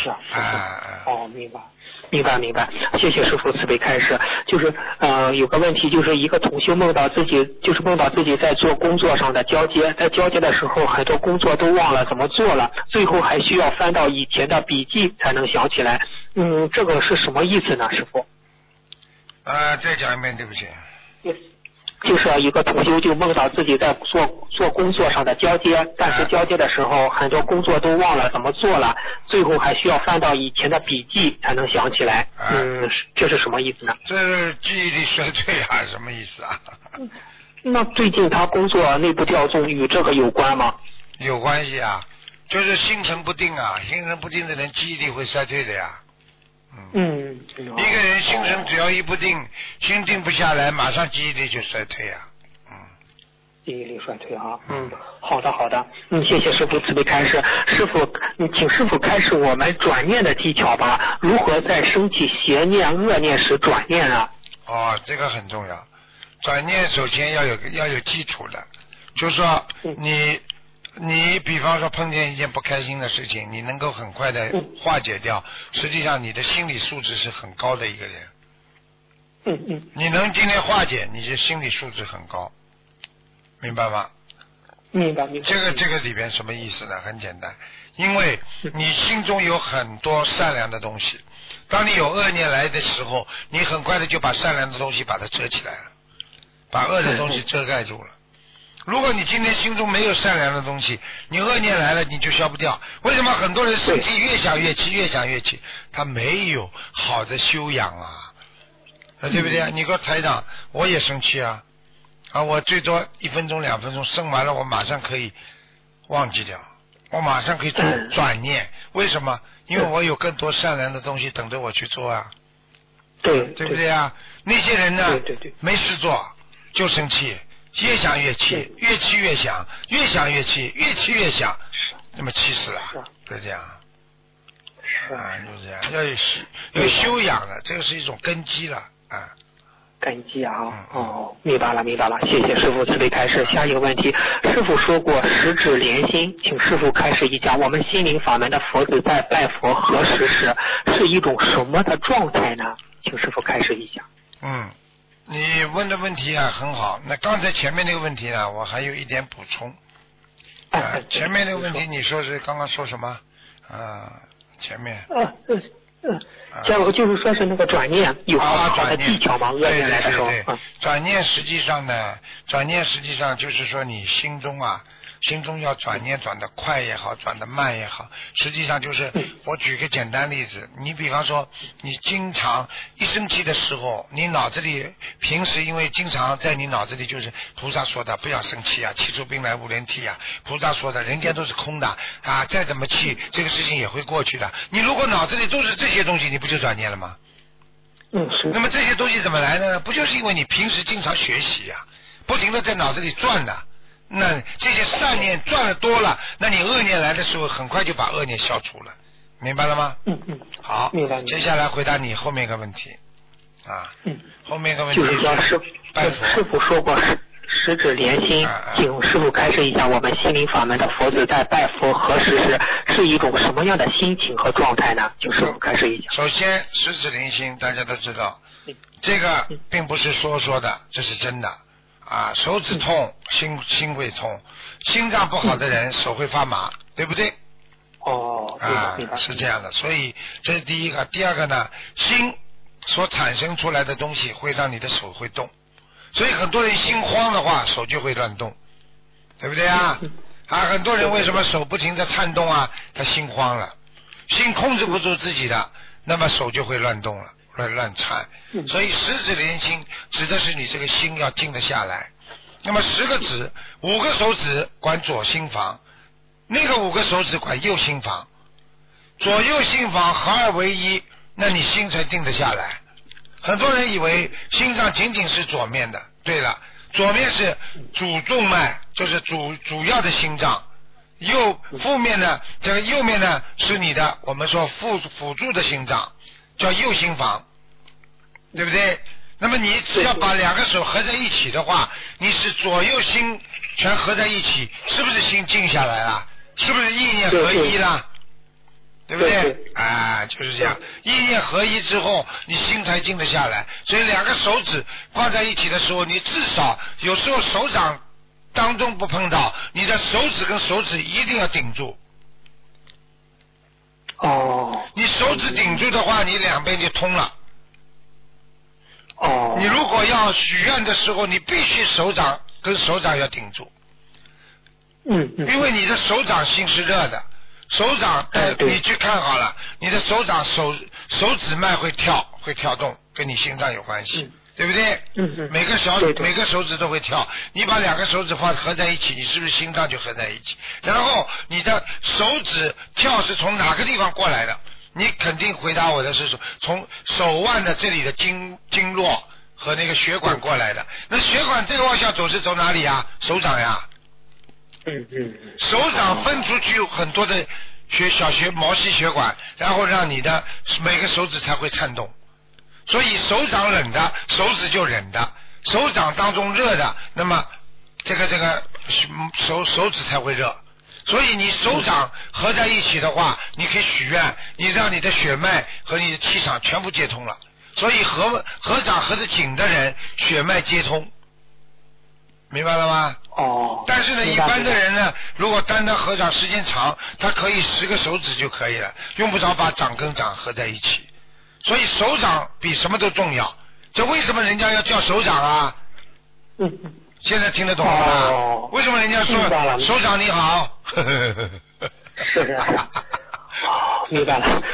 明白，谢谢师父慈悲开示。就是有个问题，就是一个同修梦到自己在做工作上的交接，在交接的时候很多工作都忘了怎么做了，最后还需要翻到以前的笔记才能想起来。这个是什么意思呢，师父？ 再讲一遍，对不起。 就是一个同修就梦到自己在做工作上的交接，但是交接的时候很多工作都忘了怎么做了，最后还需要翻到以前的笔记才能想起来。这是什么意思呢？ 这是记忆力衰退啊，什么意思啊？ 那最近他工作内部调动与这个有关吗？ 有关系啊，就是心神不定啊，心神不定的人记忆力会衰退的呀。一个人心神只要一不定，心定不下来，马上记忆力就衰退啊。 记忆力衰退啊。好的。谢谢师父慈悲开示。师父，请师父开示我们转念的技巧吧。如何在升起邪念、恶念时转念啊？ 这个很重要。转念首先要有基础的，就是说你比方说碰见一件不开心的事情，你能够很快的化解掉，实际上你的心理素质是很高的一个人。你能今天化解，你的心理素质很高，明白吗？ 明白。 这个里边什么意思呢？很简单，因为你心中有很多善良的东西，当你有恶念来的时候，你很快的就把善良的东西把它遮起来了，把恶的东西遮盖住了。如果你今天心中没有善良的东西，你恶念来了你就消不掉。为什么很多人生气越想越气？他没有好的修养啊，对不对？你说台长，我也生气啊，我最多1分钟2分钟生完了，我马上可以忘记掉， 我马上可以转念。为什么？因为我有更多善良的东西等着我去做啊。 对不对啊？那些人呢？ 对， 没事做就生气，越想越气，越气越想，越想越气，越气越想，那么气死了，就这样。啊，就这样，要有修养的，这个是一种根基了啊。 根基啊，明白了，谢谢师父慈悲开示。下一个问题，师父说过十指连心，请师父开示一下，我们心灵法门的佛子在拜佛合十时是一种什么的状态呢？请师父开示一下。 你问的问题啊很好。那刚才前面那个问题呢，我还有一点补充。前面那个问题你说是刚刚说什么？前面。 就是说是那个转念有好的技巧吗？恶念来的时候。 对，转念实际上呢，就是说你心中要转念转得快也好，转得慢也好，实际上就是我举个简单例子，你比方说你经常一生气的时候，你脑子里平时因为经常在你脑子里就是菩萨说的不要生气啊，气出兵来无人替啊，菩萨说的人间都是空的啊，再怎么气这个事情也会过去的。你如果脑子里都是这些东西，你不就转念了吗？ 是。 那么这些东西怎么来呢？不就是因为你平时经常学习啊，不停的在脑子里转的。那这些善念转的多了，那你恶念来的时候，很快就把恶念消除了，明白了吗？好， 明白。 接下来回答你后面一个问题啊。后面一个问题就是说师父说过十指连心，请师父开示一下，我们心灵法门的佛子在拜佛合十时是一种什么样的心情和状态呢？请师父开示一下。 首先，十指连心，大家都知道，这个并不是说的，这是真的。手指痛，心会痛，心脏不好的人手会发麻，对不对？是这样的，所以这是第一个。第二个呢，心所产生出来的东西会让你的手会动，所以很多人心慌的话，手就会乱动，对不对啊？很多人为什么手不停地颤动啊？他心慌了，心控制不住自己的，那么手就会乱动了。乱颤，所以十指连心指的是你这个心要静得下来。那么10个指，5个手指管左心房，那个5个手指管右心房，左右心房合二为一，那你心才定得下来。很多人以为心脏仅仅是左面的，对了，左面是主动脉，就是主要的心脏，负面呢，这个右面呢是你的我们说辅助的心脏，叫右心房，对不对？那么你只要把2个手合在一起的话，你是左右心全合在一起，是不是心静下来了？是不是意念合一了？对不对？就是这样，意念合一之后，你心才静得下来。所以2个手指放在一起的时候，你至少有时候手掌当中不碰到，你的手指跟手指一定要顶住。你手指顶住的话，你2边就通了。你如果要许愿的时候，你必须手掌跟手掌要顶住。因为你的手掌心是热的，手掌你去看好了，你的手掌手指脉会跳动，跟你心脏有关系。对不对？每个手指都会跳，你把2个手指合在一起，你是不是心脏就合在一起？然后你的手指跳是从哪个地方过来的？你肯定回答我的是从手腕的这里的经络和那个血管过来的。那血管再往下走是走哪里呀？手掌呀。手掌分出去很多的毛细血管，然后让你的每个手指才会颤动。所以手掌冷的，手指就冷的；手掌当中热的，那么这个手指才会热。所以你手掌合在一起的话，你可以许愿，你让你的血脉和你的气场全部接通了。所以合掌合得紧的人，血脉接通，明白了吗？但是呢，一般的人呢，如果单单合掌时间长，他可以10个手指就可以了，用不着把掌跟掌合在一起。所以手掌比什么都重要，这为什么人家要叫手掌啊？现在听得懂了吗？为什么人家说手掌你好？ 是明白了。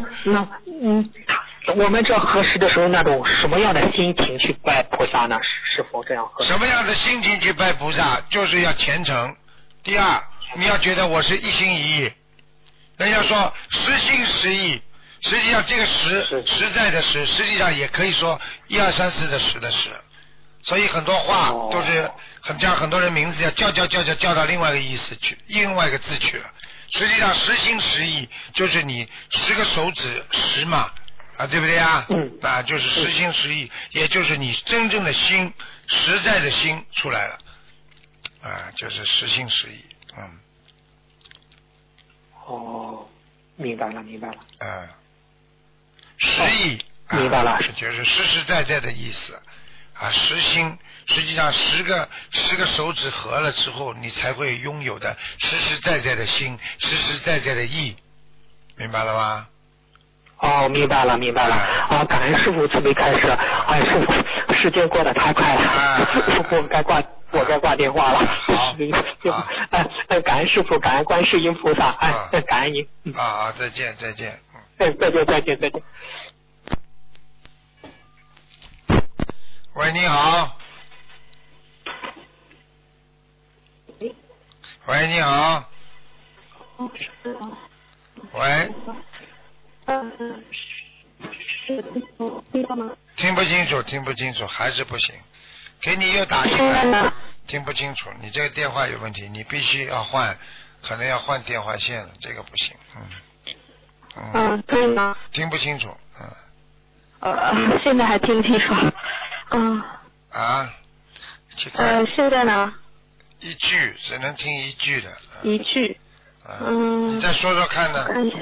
我们这合适的时候，那种什么样的心情去拜菩萨呢？是否这样合适？ 什么样的心情去拜菩萨？就是要虔诚， 第二，你要觉得我是一心一意。人家说实心实意，实际上这个实在的实，实际上也可以说1、2、3、4的实的实。所以很多话都是很多人名字叫到另外一个意思去，另外一个字去了。实际上实心实意就是你10个手指实嘛，啊，对不对啊？啊，就是实心实意，也就是你真正的心，实在的心出来了，啊，就是实心实意， 哦，明白了。 实意， 明白了， 就是实实在在的意思，啊，实心。实际上10个手指合了之后，你才会拥有的实实在在的心，实实在在的意，明白了吗？ 哦，明白了。啊，感恩师傅慈悲开示。哎，师傅，时间过得太快了，我该挂电话了。 好， 感恩师傅，感恩观世音菩萨，感恩您。 再见。 再见。 喂，你好。喂，你好。喂。听不清楚，还是不行。给你又打进来，听不清楚，你这个电话有问题，你必须要换，可能要换电话线了，这个不行。 可以吗？ 听不清楚， 现在还听不清楚。现在呢？ 一句只能听一句的。 一句。 你再说说看呢？ 看一下。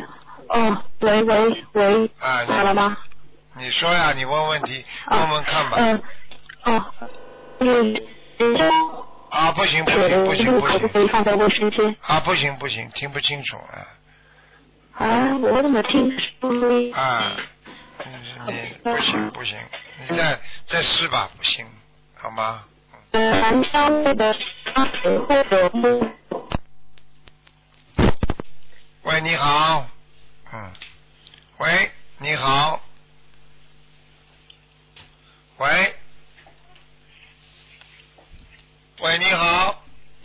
喂。好了吗？ 你说呀，你问问题，问看吧。不行。可不可以放在卫生间？ 不行，听不清楚我怎么听不？ 你不行，你再试吧，不行，好吗？ 含香味的或者喂，你好。喂，你好。喂，你好。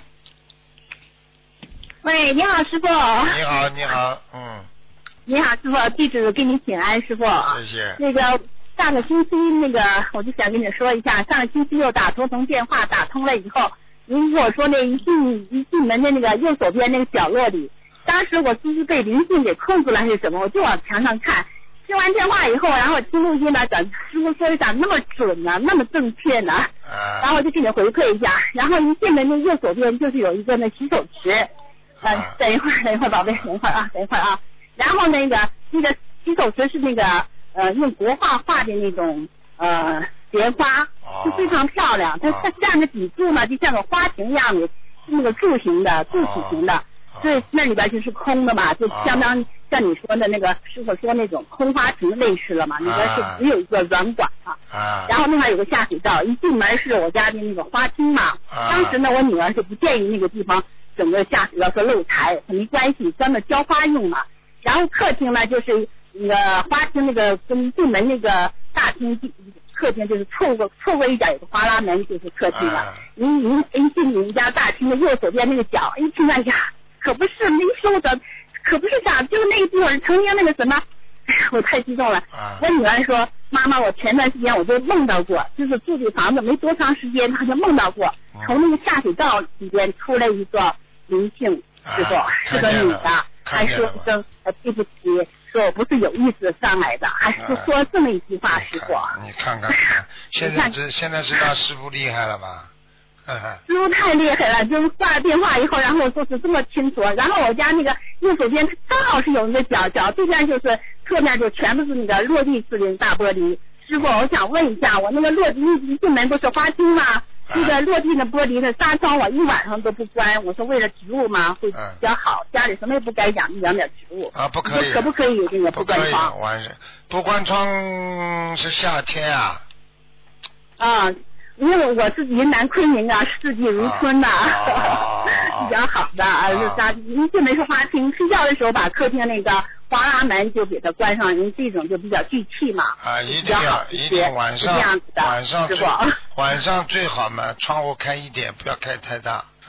喂，你好，师傅。 你好。 你好，师傅，弟子给你请安，师傅。 谢谢。 那个上个星期我就想跟你说一下，上个星期六打通电话打通了以后，您跟我说那一进门的那个右手边那个角落里，当时我就是被灵性给控制了还是什么，我就往墙上看。听完电话以后，然后听录音呢，师傅说的咋那么准呢，那么正确呢？然后我就给你回馈一下。然后一进门的右手边就是有一个那洗手池。等一会儿，宝贝，等一会儿啊。然后那个洗手池是用国画画的那种莲花，就非常漂亮。它下面底柱呢，就像个花瓶一样的，是那个柱体型的。所以那里边就是空的嘛，就相当像你说的那个师傅说那种空花瓶类似了嘛，里边是只有一个软管然后那块有个下水道，一进门是我家的那个花厅嘛。当时呢，我女儿是不建议那个地方整个下水道说漏财，没关系，专门浇花用嘛。然后客厅呢，就是那个花厅跟进门那个大厅客厅就是凑过一点有个花拉门就是客厅了。您进你们家大厅的右手边那个角，一听那呀。可不是没收的，可不是啥，就是那个地方曾经那个什么，我太激动了。我女儿说，妈妈，我前段时间我就梦到过，就是住这房子没多长时间，她就梦到过，从那个下水道里边出来一个灵性师傅，是个女的，还说一声对不起，说我不是有意识上来的，还是说这么一句话，师傅。 你看，现在知道师傅厉害了吧？ 师傅太厉害了，就是挂了电话以后，然后就是这么清楚。然后我家那个右手边刚好是有一个角对面就是侧面就全部是那个落地式的大玻璃。师傅，我想问一下，我那个落地一进门不是花厅吗？那个落地的玻璃的纱窗我一晚上都不关，我说为了植物嘛会比较好，家里什么也不该养点植物。 不可以。 可不可以这个不关窗？ 晚上不关窗是夏天啊。 因为我是云南昆明啊，四季如春的，比较好的。您进门是花厅，睡觉的时候把客厅那个花拉门就给它关上，您这种就比较聚气嘛。 一定晚上最好嘛，窗户开一点，不要开太大。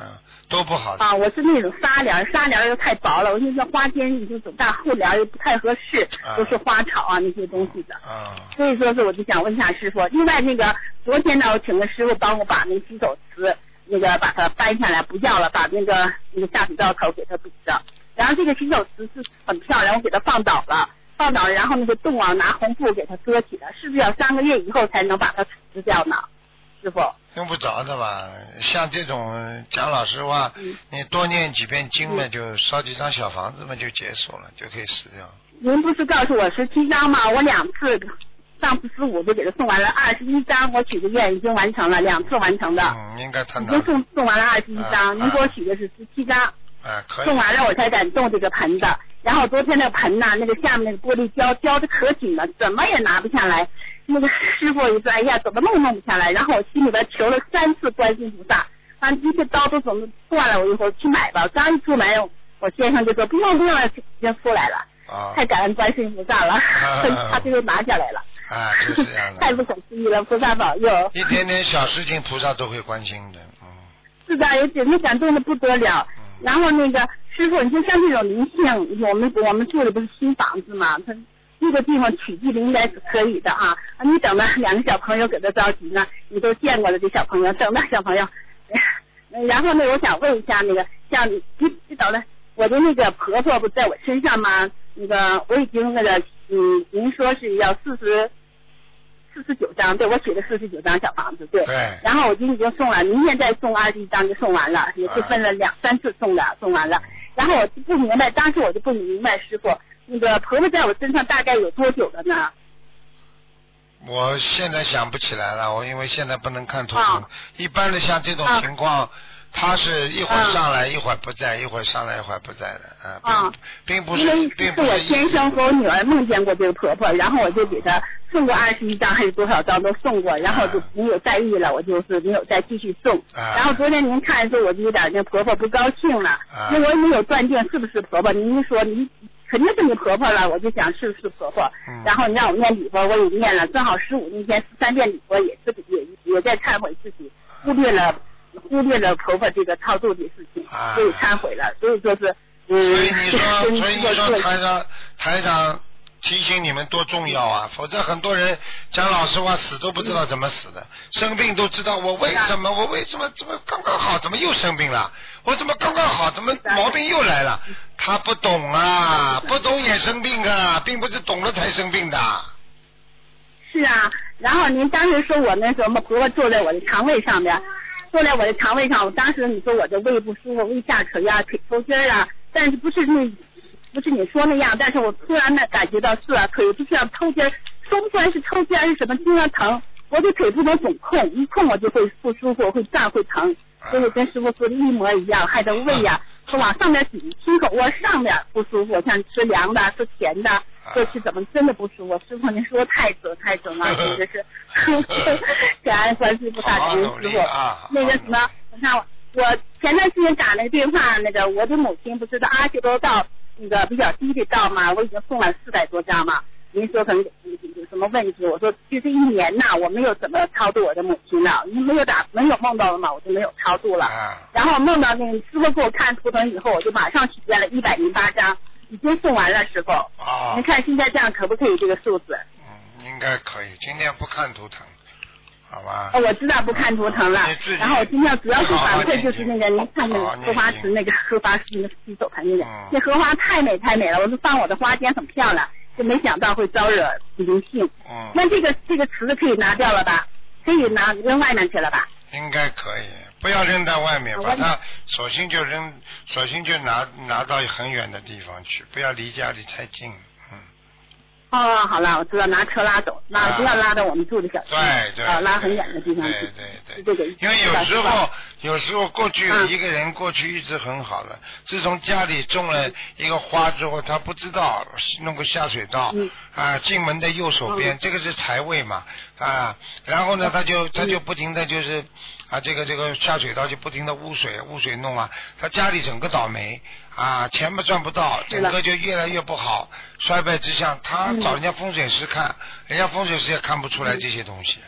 都不好的。 啊，我是那种纱帘又太薄了，我就说花间已经走大，后帘又不太合适，都是花草啊那些东西的。所以说是我就想问一下师傅，另外那个昨天呢，我请个师傅帮我把那个洗手池那个把它搬下来不要了，把那个下水道口给它堵上。然后这个洗手池是很漂亮，我给它放倒了，然后那个洞啊拿红布给它遮起来，是不是要3个月以后才能把它处置掉呢？师傅用不着的吧，像这种讲老实话，你多念几遍经嘛，就烧几张小房子嘛，就结束了，就可以死掉。 您不是告诉我17张吗？我2次，上次15就给他送完了21张，我许的愿已经完成了，2次完成的。 应该谈已经送完了21张，您给我许的是17张。 可以。 送完了我才敢动这个盆的，然后昨天那个盆呢，那个下面那个玻璃胶的可紧了，怎么也拿不下来。那个师傅一说，哎呀，怎么弄不下来？然后我心里边求了3次观世音菩萨，这些刀都怎么断了？我一会儿去买吧。刚一出门，我先生就说不用了，已经出来了。太感恩观世音菩萨了，他这就拿下来了。 就是这样的。 太不可思议了，菩萨保佑。 一点点小事情，菩萨都会关心的。 是的，也真的感动的不得了。然后那个师傅，你就像这种灵性，我们住的不是新房子嘛，他那个地方取地的应该是可以的啊。你等着2个小朋友给他着急呢，你都见过了这小朋友，等着小朋友。然后呢，我想问一下那个，像你等着，我的那个婆婆不在我身上吗？那个我已经那个您说是要49张，对，我写的49张小房子，对。然后我就已经送了，明天再送21张就送完了，也是分了2、3次送完了。然后我就不明白，当时我就不明白师傅，那个婆婆在我身上大概有多久了呢？ 我现在想不起来了，因为现在不能看图腾。一般的像这种情况，他是一会儿上来一会儿不在，一会儿上来一会儿不在的并不是。因为是我先生和我女儿梦见过这个婆婆，然后我就给她送过21张还是多少张都送过，然后就没有在意了，我就是没有再继续送。然后昨天您看的时候，我就有点那婆婆不高兴了，因为我没有断定是不是婆婆，您说您肯定是你婆婆了，我就想是不是婆婆。然后你让我念礼佛，我也念了，正好15那天13遍礼佛，也在忏悔自己忽略了婆婆这个超度的事情，所以忏悔了，所以说是所以你说台长提醒你们多重要啊！否则很多人讲老实话，死都不知道怎么死的，生病都知道我为什么怎么刚刚好，怎么又生病了？我怎么刚刚好，怎么毛病又来了？他不懂啊，不懂也生病啊，并不是懂了才生病的。 是啊，然后您当时说我那什么婆婆坐在我的肠胃上面。坐在我的肠胃上，我当时你说我的胃不舒服，胃下垂啊，腿抽筋啊，但是不是你说那样，但是我突然的感觉到是啊，腿就像抽筋，说不出来是抽筋还是什么，经常疼，我的腿不能总控，一控我就会不舒服，会胀会疼，所以跟师傅说的一模一样，害得胃呀说往上面挤，心口窝上面不舒服，像吃凉的吃甜的，说是怎么真的不舒服，师傅您说太准了，真的是感恩观世音菩萨，感恩师傅。那个什么，你看我前段时间打那个电话，那个我的母亲不是在阿修罗道那个比较低的道嘛，我已经送了400多张嘛。您说可能有什么问题？我说就这1年呐，我没有怎么超度我的母亲了，没有梦到了嘛，我就没有超度了。然后梦到那个师傅给我看图腾以后，我就马上许愿了108张，已经送完了，师傅。您看现在这样可不可以这个数字？ 应该可以。今天不看图腾，好吧？ 我知道不看图腾了。然后我今天主要是反馈就是那个您看那个荷花池那个荷花那个洗手盆那个，那荷花太美了，我就放我的花间很漂亮。就没想到会招惹灵性。那这个池子可以拿掉了吧？可以扔外面去了吧？ 应该可以，不要扔到外面，把它索性就拿到很远的地方去，不要离家里太近。 好了，我知道，拿车拉走，不要拉到我们住的小区， 对， 拉很远的地方去。对， 因为有时候过去一个人过去一直很好了，自从家里种了一个花之后，他不知道弄个下水道进门的右手边，这个是财位嘛然后呢他就不停的就是这个下水道就不停的污水弄他家里整个倒霉钱不赚不到，整个就越来越不好，衰败之相。他找人家风水师看，人家风水师也看不出来这些东西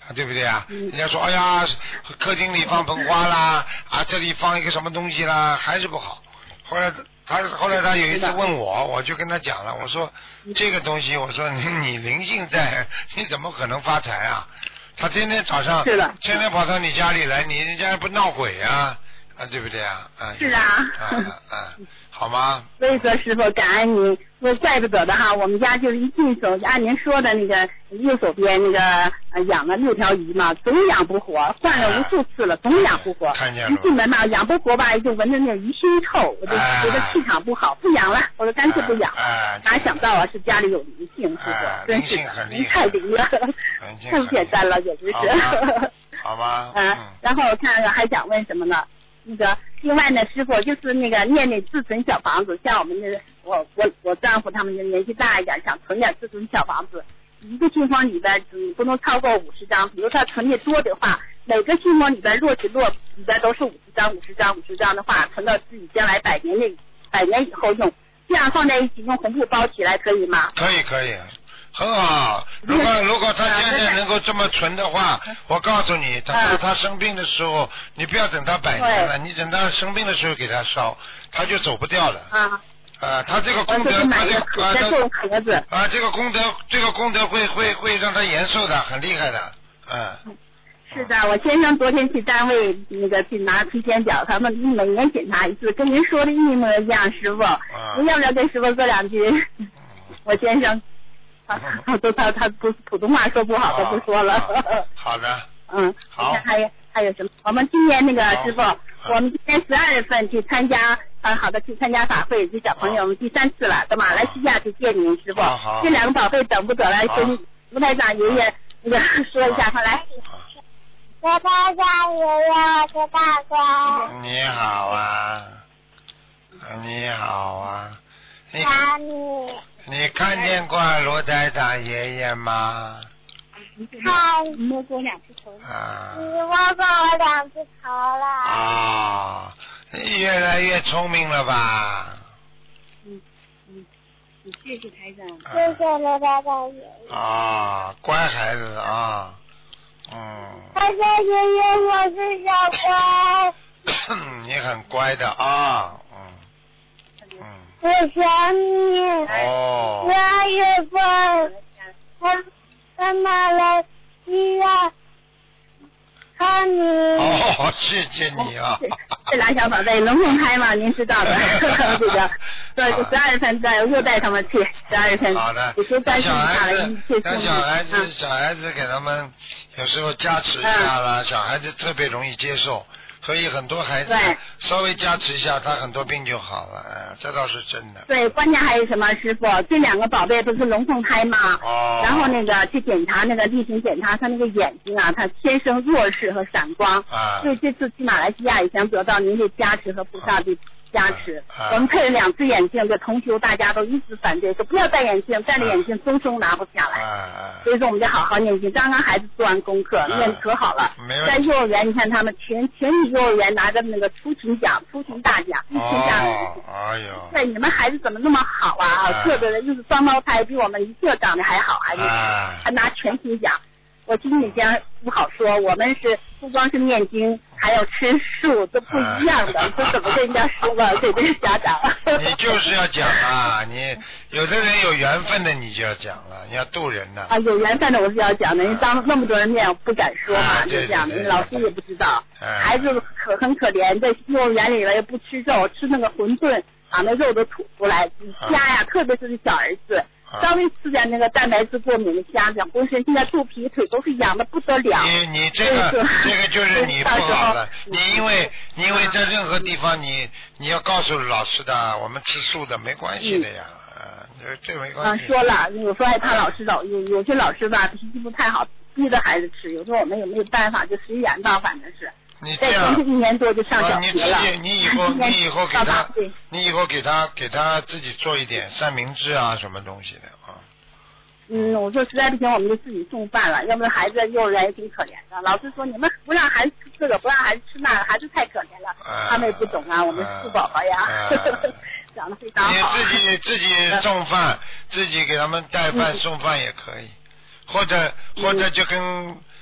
对不对啊？人家说哎呀，客厅里放盆花啦，啊这里放一个什么东西啦，还是不好。后来他有一次问我就跟他讲了，我说这个东西，我说你灵性在，你怎么可能发财啊？他天天早上天天跑到你家里来，你人家不闹鬼啊？对不对啊？ 是啊。 好吗？ 所以说师傅感恩您，说怪不得的哈，我们家就是一进手，按您说的那个右手边那个养了6条鱼嘛，总养不活，换了无数次了，总养不活。 看见了。 一进门嘛，养不活吧，就闻着那个鱼腥臭，我就觉得气场不好，不养了，我说干脆不养。哪想到啊，是家里有灵性，师傅，真是您太灵了，太简单了，简直是。 好吧。 然后我看还想问什么呢？那个，另外呢，师傅就是那个念那自存小房子，像我们那我丈夫他们年纪大一点，想存点自存小房子，一个信封里边不能超过50张，比如他存的多的话，每个信封里边落里边都是50张的话，存到自己将来100年以后用，这样放在一起用红布包起来可以吗？ 可以。很好，如果他现在能够这么存的话，我告诉你，等到他生病的时候，你不要等他100年了，你等他生病的时候给他烧，他就走不掉了。他这个功德，这个功德会让他延寿的，很厉害的。 是的，我先生昨天去单位那个去拿推荐表，他们每年检查一次，跟您说的一模一样，师傅。您要不要跟师傅说2句？我先生。他不普通话说不好，他不说了。 好的。 好。还有什么？我们今年那个师傅，我们今年12月份去参加去参加法会，这小朋友我们第3次了，到马来西亚去见您师傅。这2个宝贝等不得来跟卢台长爷爷那个说一下，快来。 卢台长爷爷，我是大哥。 你好啊。你看见过罗台长爷爷吗？ 看。 你摸过2次头。 你摸过我2次头了。 你越来越聪明了吧？ 你谢谢台长。 谢谢罗台长爷爷。 乖孩子啊。 台长爷爷，我是小乖。 你很乖的啊。 我想你。2月份，我在马来西亚看你。 谢谢你啊。 这俩小宝贝龙凤胎嘛，您知道的。这个，对，12月份又带他们去，12月份。 好的。小孩子给他们有时候加持一下了，小孩子特别容易接受。所以很多孩子稍微加持一下，他很多病就好了，这倒是真的。对， 关键还有什么，师傅？这2个宝贝不是龙凤胎吗？然后那个去检查那个例行检查，他那个眼睛啊，他天生弱视和散光。所以这次去马来西亚也想得到您的加持和菩萨的加持。我们配了2只眼镜的同修，大家都一致反对，说不要戴眼镜，戴了眼镜终生拿不下来。所以说我们得好好念经。刚刚孩子做完功课，念可好了。在幼儿园，你看他们全体幼儿园拿着那个出勤奖、出勤大奖，1000家人。对，你们孩子怎么那么好啊？个别的又是双胞胎，比我们一个长得还好，还拿全勤奖。我心里边不好说，我们是不光是念经，还要吃素，都不一样的。这怎么跟人家说吧？对这个家长。 你就是要讲啊！你有的人有缘分的，你就要讲了，你要渡人呢。有缘分的我是要讲的，因为当那么多人面不敢说嘛，就这样的。老师也不知道，孩子很可怜，在幼儿园里边也不吃肉，吃那个馄饨，把那肉都吐出来。家呀，特别是小儿子。稍微吃点那个蛋白质过敏的虾子，浑身现在肚皮腿都是痒的不得了。你这个就是你不好了。你因为在任何地方你要告诉老师的，我们吃素的没关系的呀，这没关系。说了，有时候他老师有些老师吧脾气不太好，逼着孩子吃，有时候我们也没有办法，就随缘吧，反正是。你这样，1年多就上小学了。你以后给他自己做一点三明治啊，什么东西的啊。我说实在不行，我们就自己送饭了，要不然孩子幼儿园也挺可怜的。老师说你们不让孩子吃这个，不让孩子吃那个，孩子太可怜了。他们也不懂啊，我们是宝宝呀。讲得非常好。你自己送饭，自己给他们带饭送饭也可以，或者就跟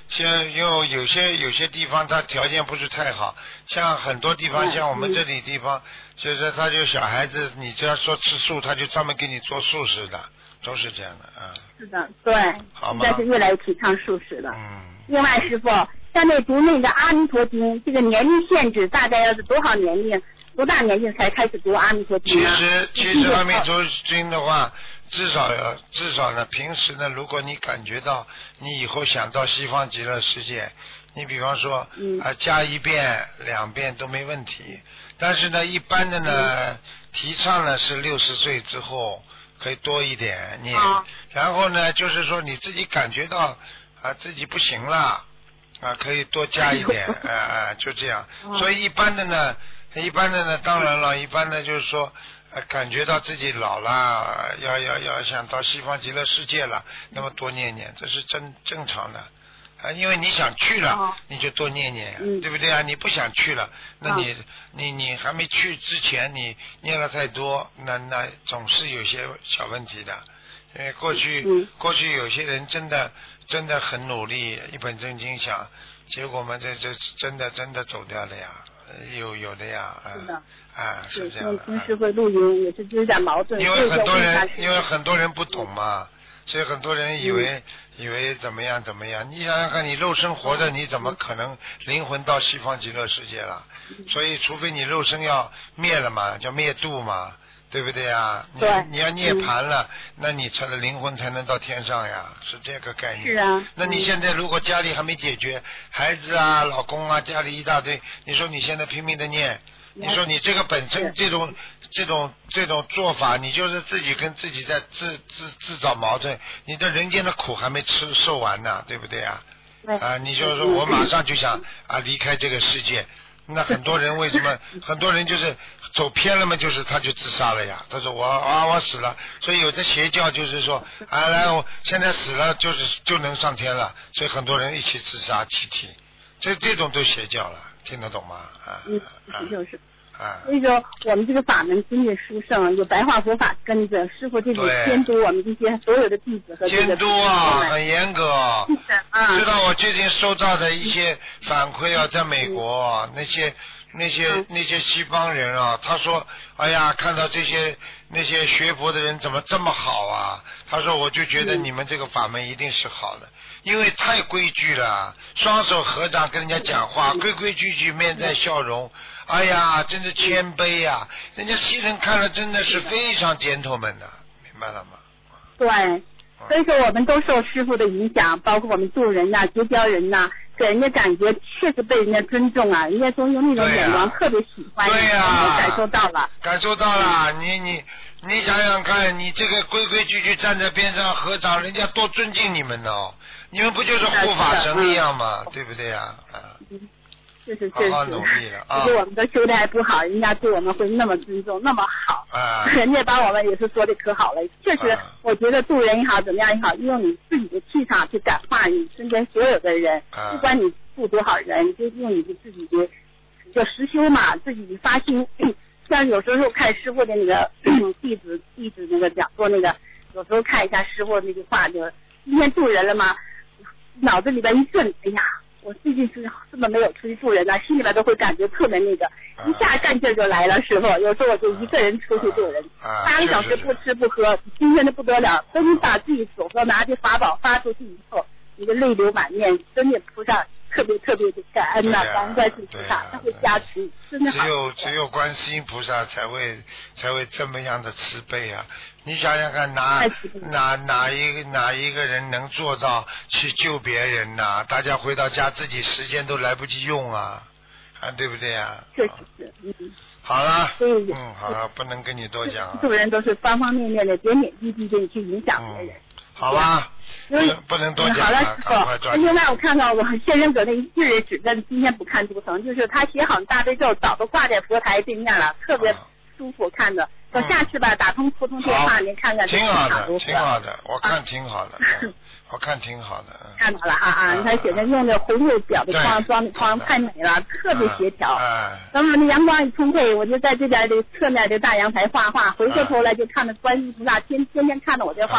因为有些地方它条件不是太好，像很多地方，像我们这里地方，就是他就小孩子，你只要说吃素，他就专门给你做素食的，都是这样的啊。 是的，对， 好吗？ 现在是越来越提倡素食了。 嗯。 另外，师傅，像那读那个《阿弥陀经》，这个年龄限制大概要是多少年龄？多大年龄才开始读《阿弥陀经》呢？ 其实《阿弥陀经》的话，至少呢，平时呢，如果你感觉到你以后想到西方极乐世界，你比方说加1遍2遍都没问题。但是呢，一般的呢，提倡呢是60岁之后可以多一点念，然后呢，就是说你自己感觉到自己不行了可以多加一点就这样。所以一般的呢，当然了，一般的就是说感觉到自己老了，要想到西方极乐世界了，那么多念念，这是正常的因为你想去了，你就多念念对不对啊？你不想去了，那你还没去之前你念了太多，那总是有些小问题的。因为过去有些人真的很努力，一本正经想，结果嘛这真的走掉了呀，有的呀是这样的。 平时会录音也是有点矛盾， 因为很多人不懂嘛，所以很多人以为怎么样，你想想看，你肉身活着，你怎么可能灵魂到西方极乐世界了？所以除非你肉身要灭了嘛，叫灭度嘛，对不对呀？你要涅槃了，那你才能灵魂才能到天上呀，是这个概念。 是啊。 那你现在如果家里还没解决，孩子老公家里一大堆，你说你现在拼命的念，你说你这个本身这种做法，你就是自己跟自己在自找矛盾，你的人间的苦还没受完呢，对不对啊？你就是说我马上就想离开这个世界。那很多人为什么很多人就是走偏了嘛，就是他就自杀了呀。他说我死了，所以有的邪教就是说我现在死了就能上天了，所以很多人一起自杀集体，这种都邪教了，听得懂吗？ 就是。所以说我们这个法门经验殊胜，有白话佛法跟着，师傅这里监督我们这些所有的弟子和这个监督很严格。知道我最近收到的一些反馈在美国那些西方人他说哎呀，看到那些学佛的人怎么这么好他说我就觉得你们这个法门一定是好的，因为太规矩了，双手合掌跟人家讲话，规规矩矩，面带笑容，哎呀，真是谦卑人家西人看了真的是非常gentleman的，明白了吗？ 对，所以说我们都受师父的影响，包括我们助人结交人给人家感觉确实被人家尊重人家总有那种眼光特别喜欢对我感受到了。 你想想看，你这个规规矩矩站在边上合掌，人家多尊敬你们呢，你们不就是护法神一样吗？对不对呀？ 是好好努力了其实我们都修的还不好，人家对我们会那么尊重那么好人家把我们也是说的可好了。确实我觉得渡人也好怎么样也好，用你自己的气场去感化你身边所有的人不管你渡多少人，就用你自己的就实修嘛，自己发心像有时候看师傅的那个弟子那个讲座有时候看一下师傅那句话，就今天渡人了吗，脑子里边一震，哎呀我最近是不是没有出去渡人心里边都会感觉特别一下干劲就来了。师傅有时候我就一个人出去渡人8个小时不吃不喝，今天的不得了，等你把自己手上拿的法宝发出去以后，你的泪流满面，真的菩萨特别的感恩感恩观世音菩萨，他会加持，真的只有观世音菩萨才会这么样的慈悲你想想看，哪一个人能做到去救别人大家回到家自己时间都来不及用对不对确实是好了好了，不能跟你多讲做人都是方方面面的点点滴滴的去影响别人好吧，不能多讲好了，师傅。另外我看到我现任者那一人指正今天不看图腾，就是他写好大悲咒早都挂在佛台对面了，特别舒服看着。我下次吧打通普通电话您看看。 挺好的，我看挺好的。 看到了他写的用的红釉表的框太美了，特别协调。等我们的阳光一充沛，我就在这边的侧面的大阳台画画，回过头来就看着观世音菩萨天天看着我这画画，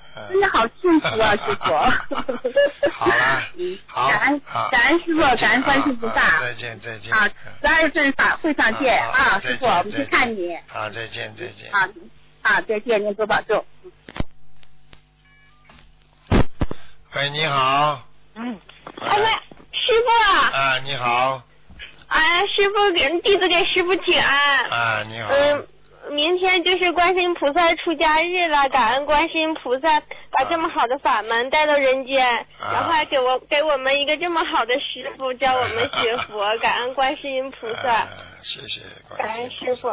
真的好幸福啊，师傅。 好了，好， 感恩师傅，感恩观世菩萨。 再见。 啊，12月份会上见啊，师傅，我们去看你。 好，再见。 啊，再见，您多保重。 喂，你好。 师傅。 啊，你好。 哎，师傅，弟子给师傅请安。 啊，你好。 明天就是观世音菩萨出家日了，感恩观世音菩萨把这么好的法门带到人间，然后还给我们一个这么好的师傅教我们学佛，感恩观世音菩萨。 谢谢感恩师傅。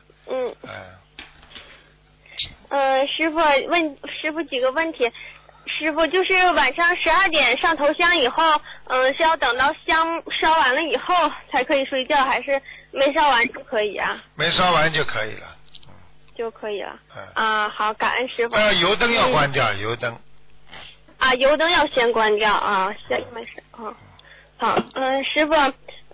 师傅问师傅几个问题。师傅，就是晚上12点上头香以后，是要等到香烧完了以后才可以睡觉，还是没烧完就可以啊？ 没烧完就可以了。 就可以了。好，感恩师傅。 油灯要关掉，油灯。 啊，油灯要先关掉啊，没事啊。好，师傅，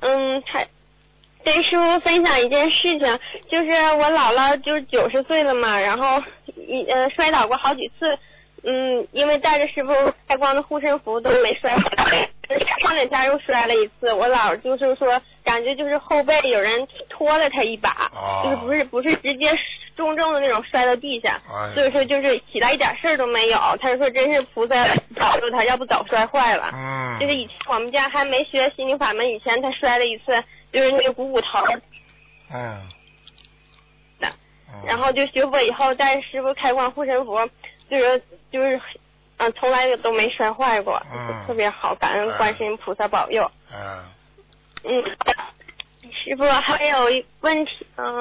跟师傅分享一件事情，就是我姥姥就是90岁了嘛，然后摔倒过好几次。因为带着师傅开光的护身符都没摔回来，上两天又摔了一次。我姥就是说，感觉就是后背有人拖了他一把，就是不是直接重的那种摔到地下，所以说就是起来一点事儿都没有。他就说真是菩萨保佑他，要不早摔坏了。就是以前我们家还没学心灵法门以前，他摔了一次，就是那个股头。然后就学佛以后带着师傅开光护身符。就是从来都没摔坏过，特别好，感恩观世音菩萨保佑。师傅还有一个问题，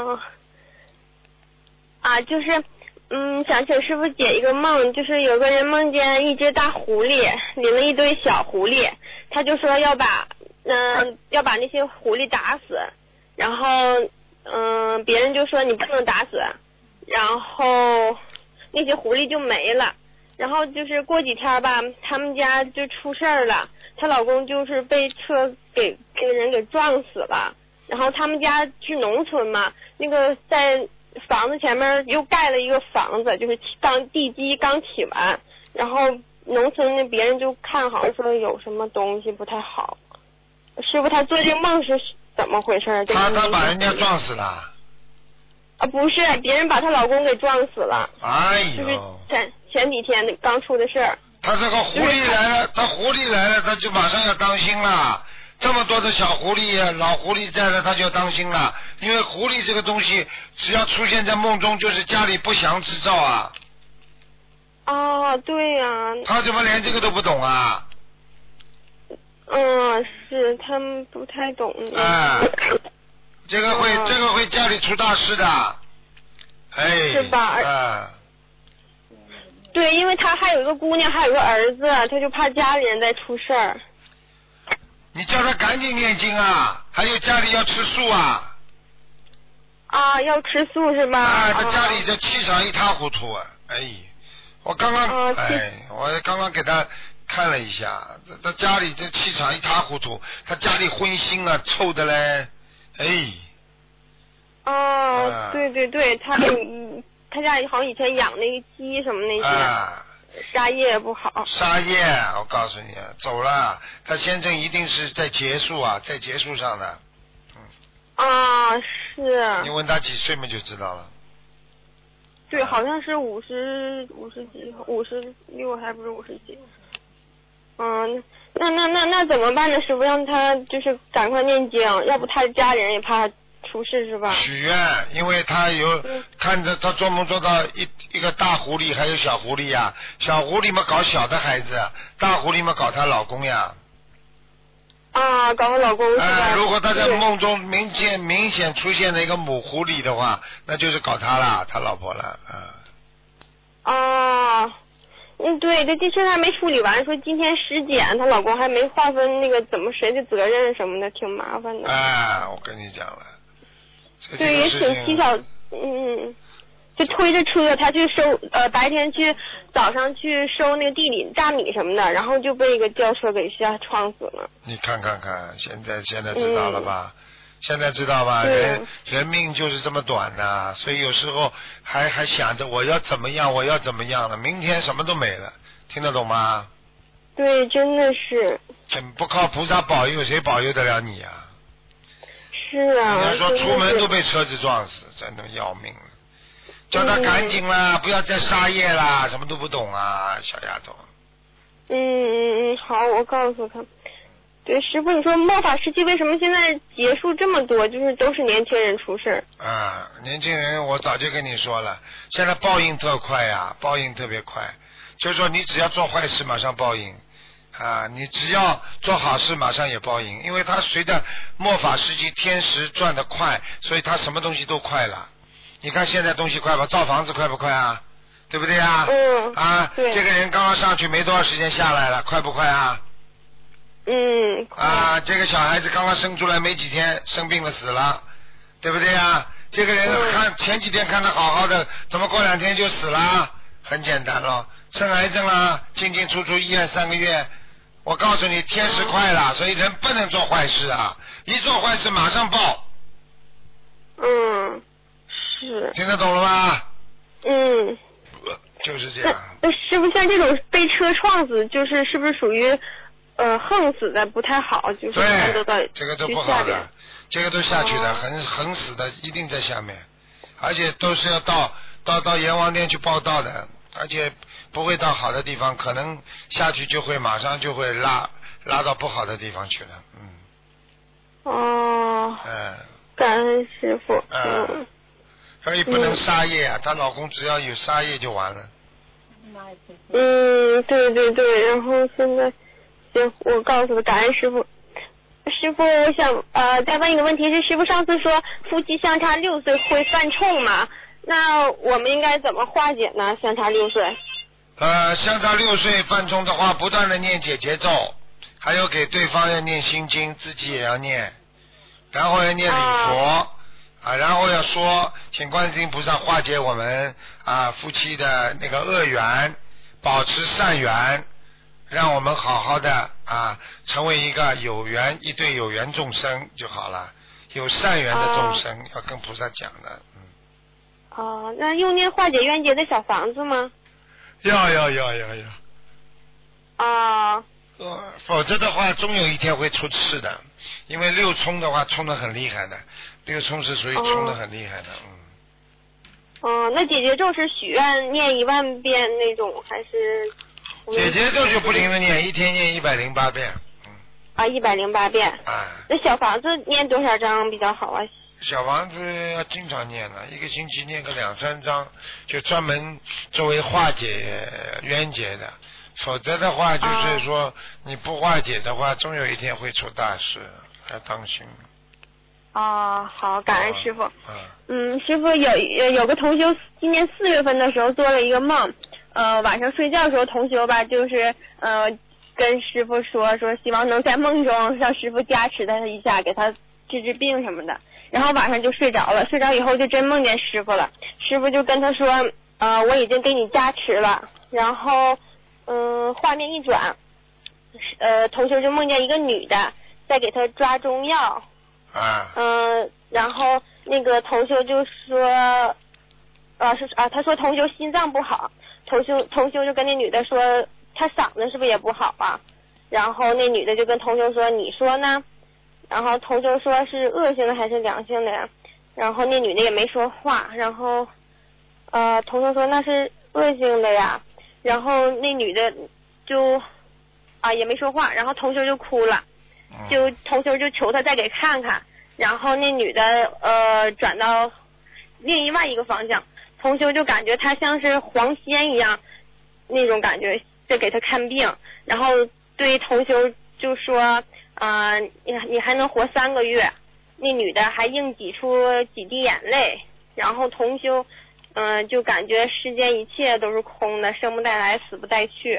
就是想请师傅解一个梦，就是有个人梦见一只大狐狸领了一堆小狐狸，他就说要把那些狐狸打死，然后别人就说你不能打死，然后那些狐狸就没了。然后就是过几天吧，他们家就出事儿了，她老公就是被车给人给撞死了。然后他们家是农村嘛，那个在房子前面又盖了一个房子，就是地基刚起完，然后农村那别人就看好像说有什么东西不太好。师傅，他做这个梦是怎么回事？ 他把人家撞死了？ 不是，别人把她老公给撞死了。 哎呦！ 就是前几天刚出的事儿。 他这个狐狸来了，他狐狸来了，他就马上要当心了。这么多的小狐狸、老狐狸在了，他就要当心了。因为狐狸这个东西，只要出现在梦中，就是家里不祥之兆啊。 对呀。 他怎么连这个都不懂啊？ 是他们不太懂。 这个会家里出大事的。 是吧？对，因为他还有一个姑娘，还有个儿子，他就怕家里人再出事儿。 你叫他赶紧念经啊！还有家里要吃素啊！ 要吃素是吧？ 他家里的气场一塌糊涂啊！我刚刚给他看了一下，他家里这气场一塌糊涂，他家里荤腥啊，臭的嘞！ 对，他家里好像以前养那个鸡什么那些，杀业也不好。 杀业，我告诉你，走了，他先生一定是在结束啊，在结束上的。 是。 你问他几岁嘛就知道了。 对，好像是50几，56还不是50几。那怎么办呢？师傅，让他就是赶快念经，要不他家里人也怕出事是吧？ 许愿，因为他有看着他做梦做到一个大狐狸，还有小狐狸呀，小狐狸嘛搞小的孩子，大狐狸嘛搞她老公呀。 搞她老公是吧？ 如果他在梦中明显出现了一个母狐狸的话，那就是搞他了，他老婆了。 对，这事还没处理完，说今天尸检，她老公还没划分那个谁的责任什么的，挺麻烦的。 我跟你讲了。 对，也挺蹊跷。就推着车，他去收白天早上去收那个地里大米什么的，然后就被一个轿车给撞死了。 你看，现在知道了吧？ 现在知道吧？人命就是这么短的，所以有时候还想着我要怎么样，我要怎么样了，明天什么都没了，听得懂吗？ 对，真的是。 不靠菩萨保佑，谁保佑得了你啊？ 是啊。 人家说出门都被车子撞死，真的要命了。叫他赶紧啦，不要再杀业啦，什么都不懂啊，小丫头。 好，我告诉他。对，师傅，你说末法时期为什么现在结束这么多？就是都是年轻人出事啊，年轻人，我早就跟你说了，现在报应特快呀，报应特别快。就是说，你只要做坏事，马上报应啊；你只要做好事，马上也报应。因为它随着末法时期天时转得快，所以它什么东西都快了。你看现在东西快吧？造房子快不快啊？对不对啊？ 对。 这个人刚刚上去没多少时间下来了，快不快啊？这个小孩子刚刚生出来没几天，生病了死了，对不对啊？这个人前几天看他好好的，怎么过2天就死了？很简单咯，生癌症了，进出医院3个月。我告诉你，天时快了，所以人不能做坏事啊！一做坏事马上报。 是。 听得懂了吗？就是这样。 师傅，像这种被车撞死，是不是属于横死的不太好？就是对，这个都不好的，这个都下去的，横死的一定在下面，而且都是要到阎王殿去报道的，而且不会到好的地方，可能下去就会马上就会拉到不好的地方去了。 感恩师傅。 所以不能杀业啊，她老公只要有杀业就完了。 对，然后现在行，我告诉他，感恩师傅。师傅，我想再问一个问题是，师傅上次说夫妻相差6岁会犯冲嘛？那我们应该怎么化解呢？相差6岁。 相差6岁犯冲的话，不断的念解结咒，还有给对方要念心经，自己也要念，然后要念礼佛。然后要说，请观世音菩萨化解我们夫妻的那个恶缘，保持善缘，让我们好好的成为一对有缘众生就好了，有善缘的众生，要跟菩萨讲的。 那用念化解冤结的小房子吗？ 要。否则的话，终有一天会出事的。因为6冲的话，冲得很厉害的，6冲是属于冲得很厉害的。 那解结咒是许愿念10000遍那种，还是？ 解结咒就不停的念，一天念108遍。 108遍。那小房子念多少张比较好啊？ 小房子要经常念了，一个星期念个2-3张，就专门作为化解冤结的。否则的话，就是说你不化解的话，终有一天会出大事，要当心。 好，感恩师傅。师傅有个同修今年4月份的时候做了一个梦，晚上睡觉的时候，同修吧就是跟师傅说希望能在梦中让师傅加持他一下，给他治病什么的。然后晚上就睡着了，睡着以后就真梦见师傅了。师傅就跟他说，我已经给你加持了。然后画面一转，同修就梦见一个女的在给他抓中药。然后那个同修就说，他说同修心脏不好，同修就跟那女的说，他嗓子是不是也不好啊？然后那女的就跟同修说，你说呢？然后同修说是恶性的还是良性的呀？然后那女的也没说话，然后同修说那是恶性的呀。然后那女的就也没说话，然后同修就哭了，同修就求他再给看看。然后那女的转到另外一个方向，同修就感觉她像是黄仙一样那种感觉，在给她看病。然后对同修就说你还能活3个月。那女的还硬挤出几滴眼泪。然后同修就感觉世间一切都是空的，生不带来死不带去。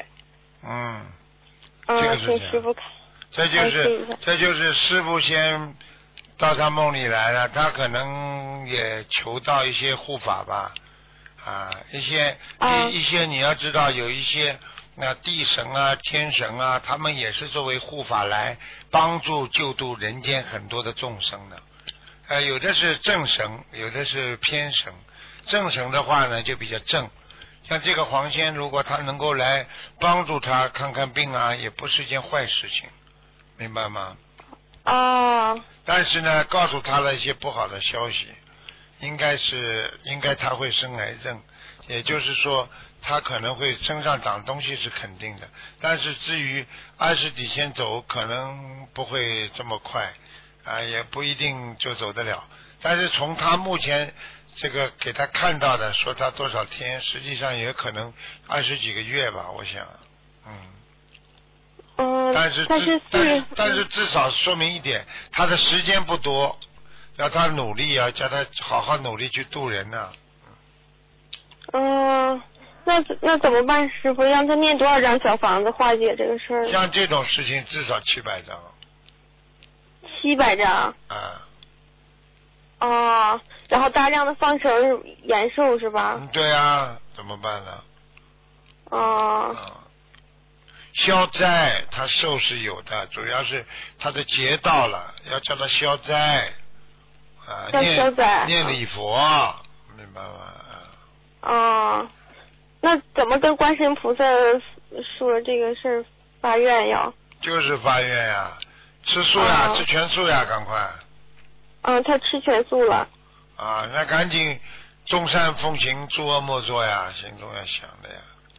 请师傅看。 这就是师傅先到他梦里来了，他可能也求到一些护法吧，一些你要知道，有一些地神啊、天神啊，他们也是作为护法来帮助救度人间很多的众生的。 有的是正神，有的是偏神。正神的话呢就比较正，像这个黄仙如果他能够来帮助他看看病啊，也不是一件坏事情，明白吗？但是呢告诉他了一些不好的消息，应该他会生癌症，也就是说他可能会身上长东西是肯定的，但是至于20底线走可能不会这么快也不一定就走得了，但是从他目前这个给他看到的说他多少天，实际上也可能20几个月吧，我想。但是至少说明一点，他的时间不多，要他努力啊，叫他好好努力去度人呐。 那怎么办，师傅？让他念多少张小房子化解这个事儿？ 像这种事情至少700张。 700张。然后大量的放生延寿是吧？ 对啊，怎么办呢？消灾他寿是有的，主要是他的劫到了，要叫他消灾念礼佛，明白吗？ 那怎么跟观世音菩萨说这个事儿发愿呀？ 就是发愿呀，吃素呀，吃全素呀，赶快。 他吃全素了。 那赶紧众善奉行，诸恶莫作呀，心中要想的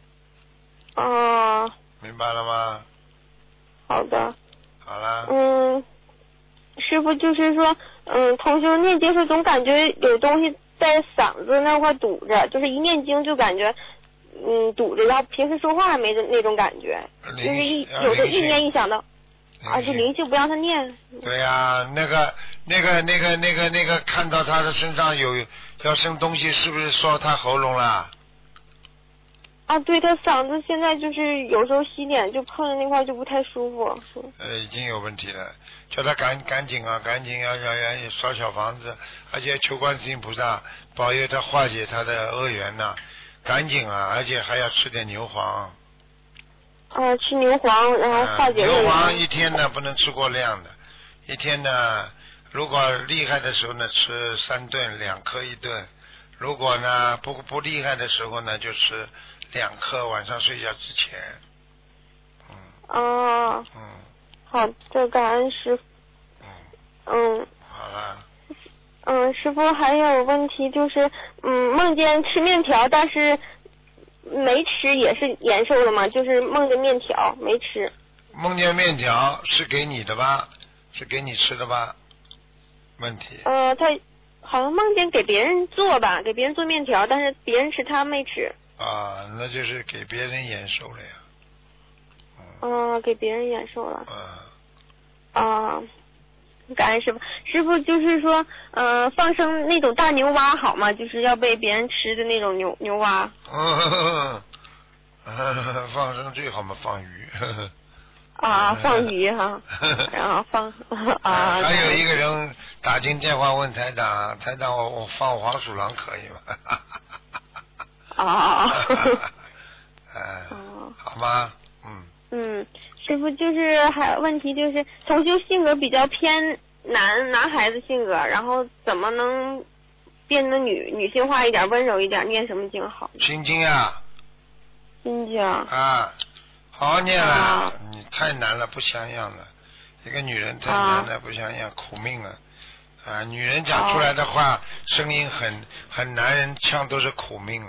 呀。明白了吗？ 好的。 好了。 师傅就是说，同修念经时总感觉有东西在嗓子那块堵着，就是一念经就感觉堵着，然后平时说话没那种感觉，就是有的一念一想到就灵性不让他念。 对呀，那个看到他的身上要生东西，是不是说他喉咙了？ 对，他嗓子现在就是有时候洗脸就碰着那块就不太舒服。 已经有问题了，叫他赶紧要烧小房子，而且求观世音菩萨保佑他化解他的恶缘呐，赶紧而且还要吃点牛黄。 吃牛黄然后化解恶缘。 牛黄一天呢不能吃过量的，一天呢如果厉害的时候呢吃3顿，2颗1顿，如果呢不厉害的时候呢就吃2颗，晚上睡觉之前。 好的，感恩师傅。 好了。 师傅还有问题就是梦见吃面条，但是没吃也是延寿了吗？就是梦见面条没吃。 梦见面条是给你的吧？是给你吃的吧？问题。 他好像梦见给别人做吧，给别人做面条，但是别人吃他没吃。 那就是给别人延寿了呀。 给别人延寿了。感恩师傅。师傅就是说，放生那种大牛蛙好吗？就是要被别人吃的那种牛蛙。 放生最好嘛，放鱼。 放鱼哈，然后放还有一个人打进电话问台长，我放黄鼠狼可以吗？好吗？ 师傅就是还有问题就是同修性格比较偏男孩子性格，然后怎么能变得女性化一点，温柔一点，念什么经好？ 心经啊。 心经。 好好念了，你太难了，不像样了。一个女人太难了，不像样，苦命啊！女人讲出来的话，声音很男人腔，都是苦命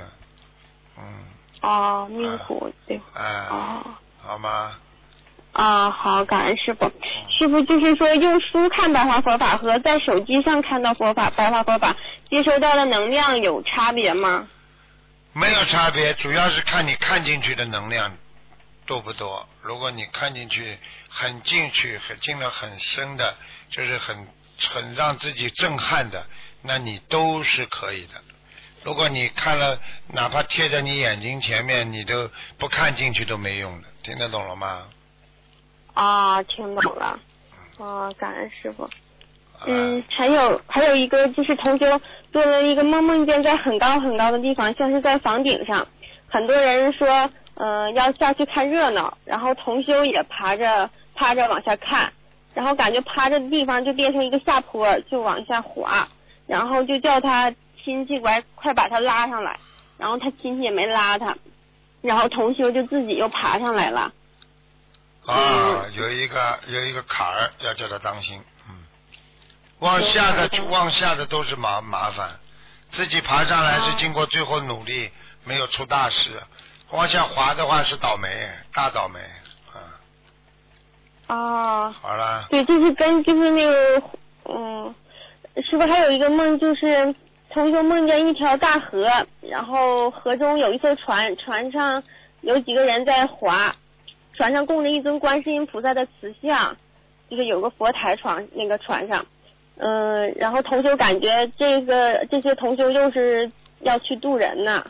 啊。 命苦对。 好吗？ 好，感恩师傅。师傅就是说，用书看白话佛法和在手机上看到白话佛法，接收到的能量有差别吗？ 没有差别，主要是看你看进去的能量多不多。如果你看进去很进了很深的，就是很让自己震撼的，那你都是可以的。如果你看了哪怕贴在你眼睛前面，你都不看进去都没用的。听得懂了吗？ 听懂了。感恩师傅。还有一个就是同修做了一个梦见在很高很高的地方，像是在房顶上，很多人说要下去看热闹，然后同修也趴着往下看， 然后感觉趴着的地方就变成一个下坡，就往下滑，然后就叫他亲戚快把他拉上来，然后他亲戚也没拉他，然后同修就自己又爬上来了。 有一个坎儿要叫他当心，往下的都是麻烦，自己爬上来是经过最后努力，没有出大事，往下滑的话是倒霉，大倒霉。好了。 对，就是那个，师傅还有一个梦，就是同修梦见一条大河，然后河中有一艘船，船上有几个人在划，船上供着一尊观世音菩萨的瓷像，就是有个佛台那个船上，然后同修感觉这些同修又是要去渡人呢。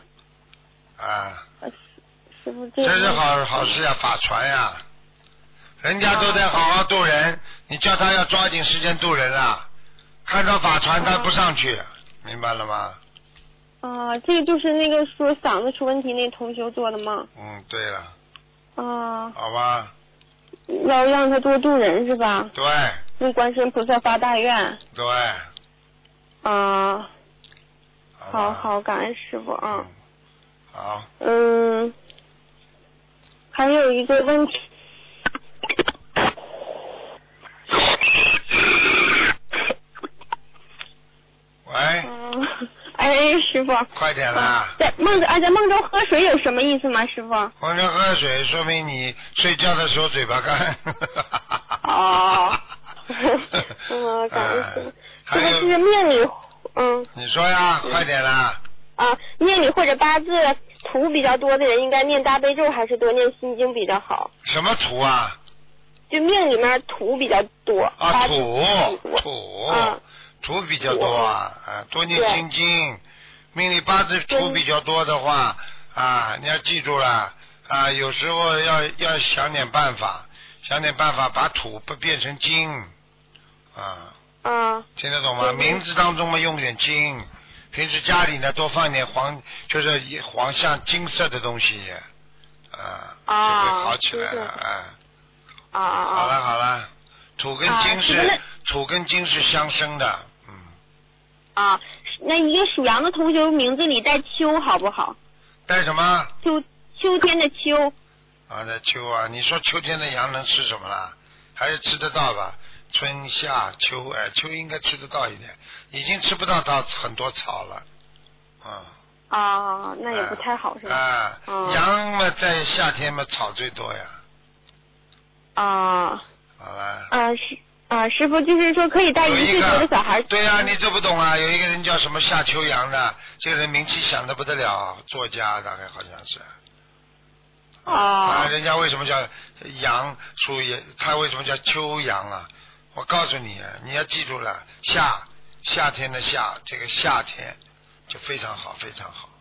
师傅，这是好事呀，法船呀。人家都在好好渡人，你叫他要抓紧时间渡人啊！看到法船他不上去，明白了吗？ 这个就是那个说嗓子出问题那同修做的吗？ 对了。好吧。 要让他多渡人是吧？ 对。 为观世音菩萨发大愿。 对。 好，感恩师傅啊。 好。 还有一个问题。 喂。 师傅。 快点啦！ 在梦中喝水有什么意思吗，师傅？ 梦中喝水说明你睡觉的时候嘴巴干。 感恩师傅。 还有就是命理， 你说呀，快点啦！ 命理或者八字土比较多的人，应该念大悲咒还是多念心经比较好？ 什么土啊？ 就命里面土比较多。 土比较多多念心经。命里八字土比较多的话你要记住了有时候要想点办法把土变成金听得懂吗？名字当中嘛用点金，平时家里呢多放点就是像金色的东西就会好起来了好了，土跟金是相生的。 那一个属羊的同学名字里带秋好不好？ 带什么？ 秋天的秋。 带秋你说秋天的羊能吃什么啦？还是吃得到吧？春夏秋，秋应该吃得到一点，已经吃不到很多草了。 那也不太好是吧？ 羊嘛在夏天嘛草最多呀。好了。 师傅就是说可以带1岁多的小孩。 对你这不懂有一个人叫什么夏秋阳的，这个人名气响得不得了，作家大概好像是。人家为什么叫阳属他为什么叫秋阳啊？我告诉你你要记住了，夏天的夏，这个夏天就非常好非常好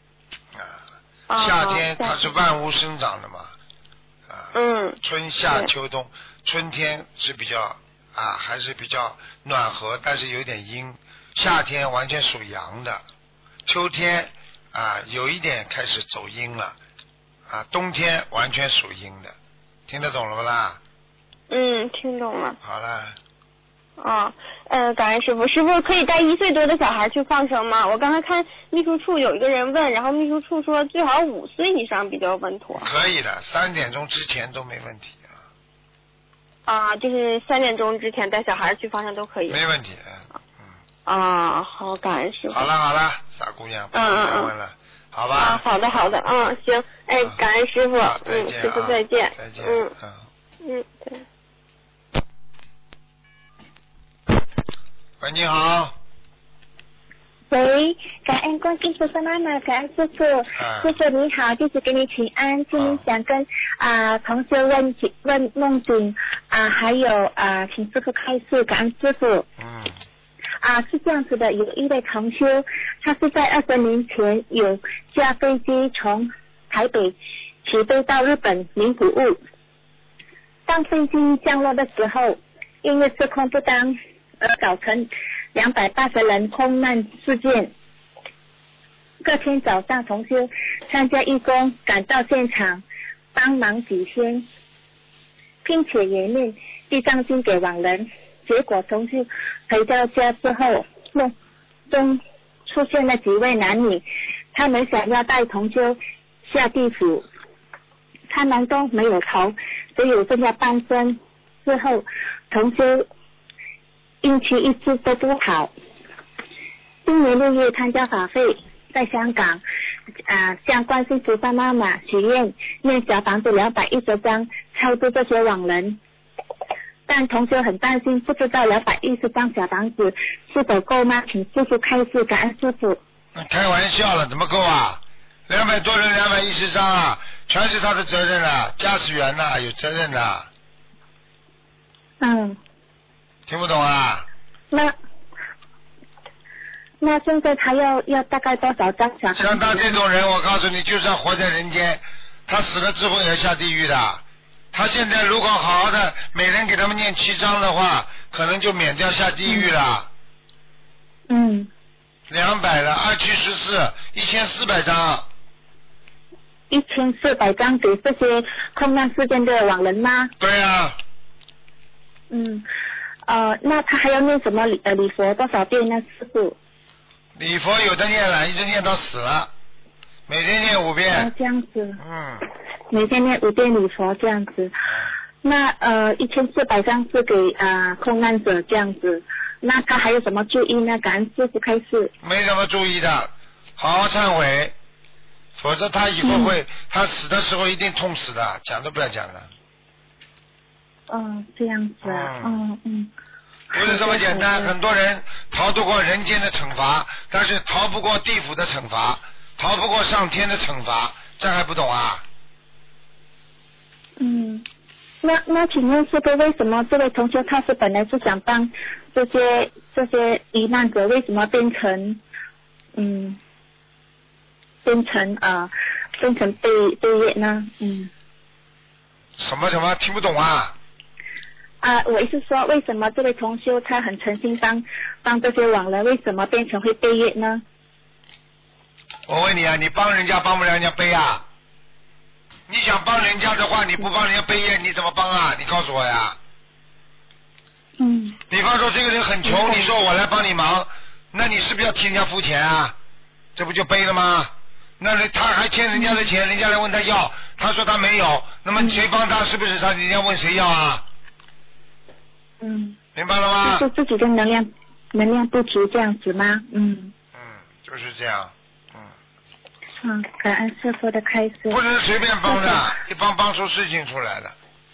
夏天它是万物生长的嘛春夏秋冬，春天是比较还是比较暖和，但是有点阴。夏天完全属阳的，秋天有一点开始走阴了冬天完全属阴的，听得懂了不啦？ 听懂了。 好了。 感恩师傅。师傅可以带1岁多的小孩去放生吗？我刚才看秘书处有一个人问，然后秘书处说最好5岁以上比较稳妥。 可以的，3点钟之前都没问题就是3点钟之前带小孩去放生都可以。 没问题。 好，感恩师傅。 好了，傻姑娘，不能问了，好吧？ 好的，行，感恩师傅，师傅再见。 再见。 对。 喂，你好。 喂，感恩观世音菩萨妈妈，感恩师傅。师傅你好，就是给你请安，今天想跟同学问梦境还有请师傅开示，感恩师傅。是这样子的，有一位同修，他是在20年前有驾飞机从台北起飞到日本名古屋，当飞机降落的时候，因为失控不当而造成280人空难事件。隔天早上，同修参加义工赶到现场帮忙几天，并且也念地藏经给往人，结果同修回到家之后，梦中出现了几位男女，他们想要带同修下地府，他们都没有头，只有剩下半身。之后同修运气一直都不好。今年6月参加法会，在香港向观世菩萨妈妈许愿，念小房子210张，超度这些亡人。但同学很担心，不知道210张小房子是否够吗？请师父开示，感恩师父。 开玩笑了，怎么够啊？200多人210张啊，全是他的责任啊，驾驶员呐，有责任的。听不懂啊？ 那现在他要大概多少张小房子？ 像他这种人，我告诉你，就算活在人间，他死了之后也要下地狱的。他现在如果好好的，每人给他们念7张的话，可能就免掉下地狱了。200了，2714，1400张。 1400张给这些空难事件的亡人吗？ 对啊。 那他还要念什么礼佛多少遍呢，师父？ 礼佛有的念了，一直念到死了，每天念5遍。 这样子。每天念5遍礼佛这样子。那1400张是给空难者这样子，那他还有什么注意呢？感恩师父开示。 没什么注意的，好好忏悔，否则他以后会，他死的时候一定痛死的，讲都不要讲的。 这样子啊。 不是这么简单，很多人逃得过人间的惩罚，但是逃不过地府的惩罚，逃不过上天的惩罚，这还不懂啊？ 那请问师父，为什么这位同学他是本来是想帮这些罹难者，为什么变成被业呢？ 什么听不懂啊？ 我意思说，为什么这位同修他很诚心帮这些亡人，为什么变成会背业呢？ 我问你啊，你帮人家帮不了人家背啊？你想帮人家的话，你不帮人家背业，你怎么帮啊？你告诉我呀。比方说这个人很穷，你说我来帮你忙，那你是不是要替人家付钱啊？这不就背了吗？那他还欠人家的钱，人家来问他要，他说他没有，那么谁帮他？是不是他人家问谁要啊？明白了吗？ 就是自己的能量不足这样子吗？ 就是这样。 感恩师父的开示。 不能随便帮的，一帮出事情出来的。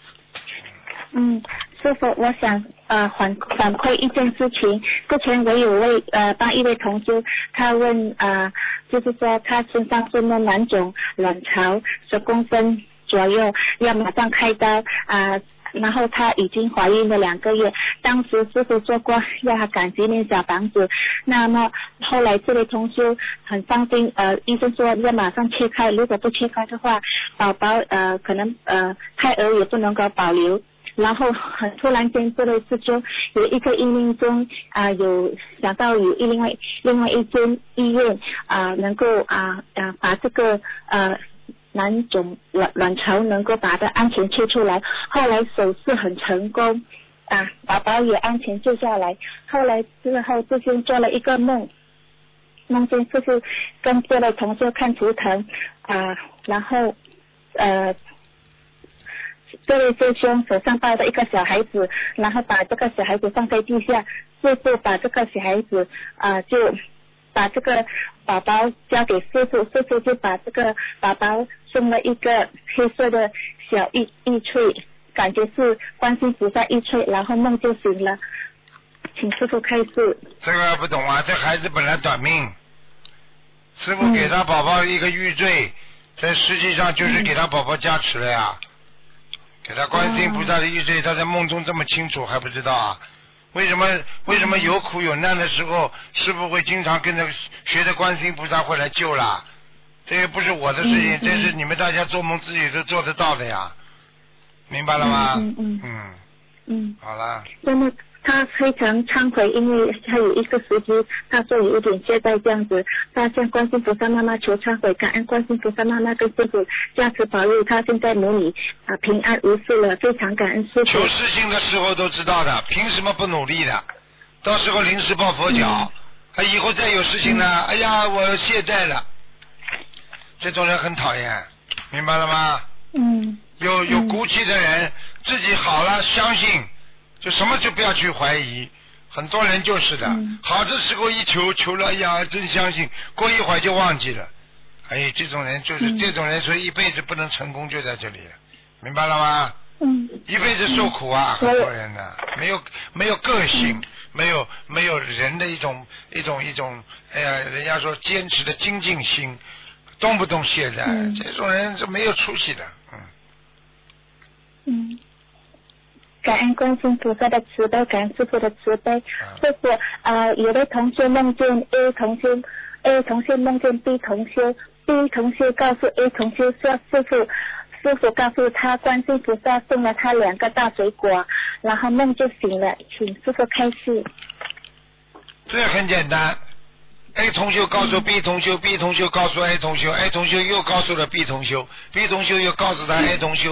师父，我想反馈一件事情。之前我有帮一位同修，他问就是说他身上是那2种卵巢10公分左右，要马上开刀然后她已经怀孕了2个月，当时师父说过要她赶紧念小房子，那么后来这位同修很伤心，医生说要马上切开，如果不切开的话，宝宝可能胎儿也不能够保留。然后很突然间这位师兄有一个意念中有想到有另外一间医院能够把这个2种卵巢能够把它安全切出来，后来手术很成功宝宝也安全救下来。后来之后师兄做了一个梦见就是跟这位同学看图腾然后这位师兄手上抱着一个小孩子，然后把这个小孩子放在地下，师父把这个小孩子就把这个宝宝交给师父，师父就把这个宝宝送了一个黑色的小玉坠，感觉是观世菩萨玉坠，然后梦就醒了。请师父开示。 这个不懂啊，这孩子本来短命，师父给他宝宝一个玉坠，这实际上就是给他宝宝加持了呀。给他观世音菩萨的玉坠，他在梦中这么清楚还不知道啊？为什么有苦有难的时候，师父会经常跟着学着观世音菩萨会来救啦？这个不是我的事情，这是你们大家做梦自己都做得到的呀，明白了吗？好了。 他非常忏悔，因为他有一个时机，他说有一点懈怠这样子，他向观世菩萨妈妈求忏悔，感恩观世菩萨妈妈跟师父加持保佑他现在母女平安无事了，非常感恩师父。 求事情的时候都知道的，凭什么不努力的？到时候临时抱佛脚，以后再有事情呢，哎呀我懈怠了，这种人很讨厌，明白了吗？有骨气的人自己好了相信，就什么就不要去怀疑，很多人就是的，好的时候一求了，哎呀真相信，过一会儿就忘记了，哎，这种人就是这种人，所以一辈子不能成功就在这里，明白了吗？一辈子受苦啊，很多人呢，没有个性，没有人的一种，哎呀，人家说坚持的精进心，动不动懈怠，这种人就没有出息的， 感恩观世菩萨的慈悲，感恩师父的慈悲。师父，有的同学梦见 A 同学梦见 B 同学 ，B 同学告诉 A 同学说师父告诉他观世菩萨送了他2个大水果，然后梦就醒了，请师父开示。 这很简单 ，A 同学告诉 B 同学，B 同学告诉 A 同学，A 同学又告诉了 B 同学，B 同学又告诉他 A 同学。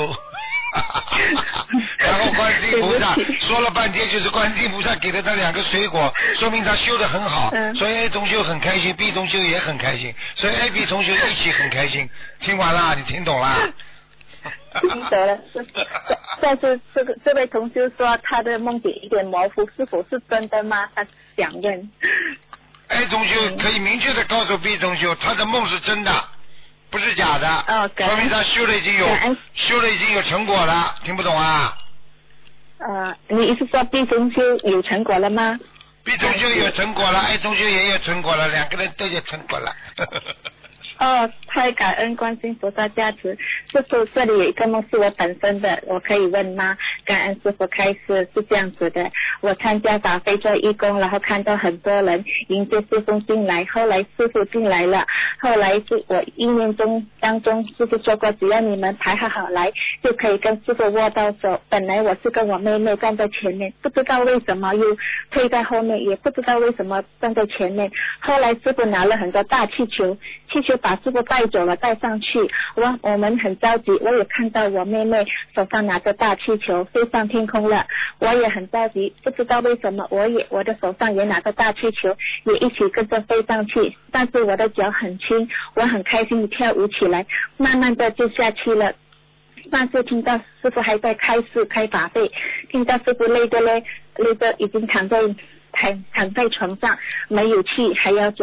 然后观世音菩萨说了半天，就是观世音菩萨给了他2个水果，说明他修得很好，所以 A 同学很开心， B 同学也很开心，所以 A、B 同学一起很开心。听完了，你听懂了？ 听懂了。但是这位同学说他的梦境有点模糊，是否是真的吗？他想问。 A 同学可以明确的告诉 B 同学，他的梦是真的，不是假的，说明他修了已经有成果了，听不懂啊？ 你意思说 B 同学有成果了吗？ B 同学有成果了， A 同学也有成果了，2个人都有成果了。 太感恩观世音菩萨加持。师父，这里有一个梦是我本身的，我可以问吗？感恩师父开示，是这样子的，我参加法会做义工，然后看到很多人迎接师父进来，后来师父进来了，后来是我意念当中师父说过，只要你们排好来就可以跟师父握到手。本来我是跟我妹妹站在前面，不知道为什么又退在后面，也不知道为什么站在前面，后来师父拿了很多大气球把师父带走了，带上去，我们很着急，我也看到我妹妹手上拿着大气球飞上天空了，我也很着急，不知道为什么我的手上也拿着大气球，也一起跟着飞上去，但是我的脚很轻，我很开心地跳舞起来，慢慢的就下去了。但是听到师父还在开法会，听到师父累得已经躺在床上没有气，还要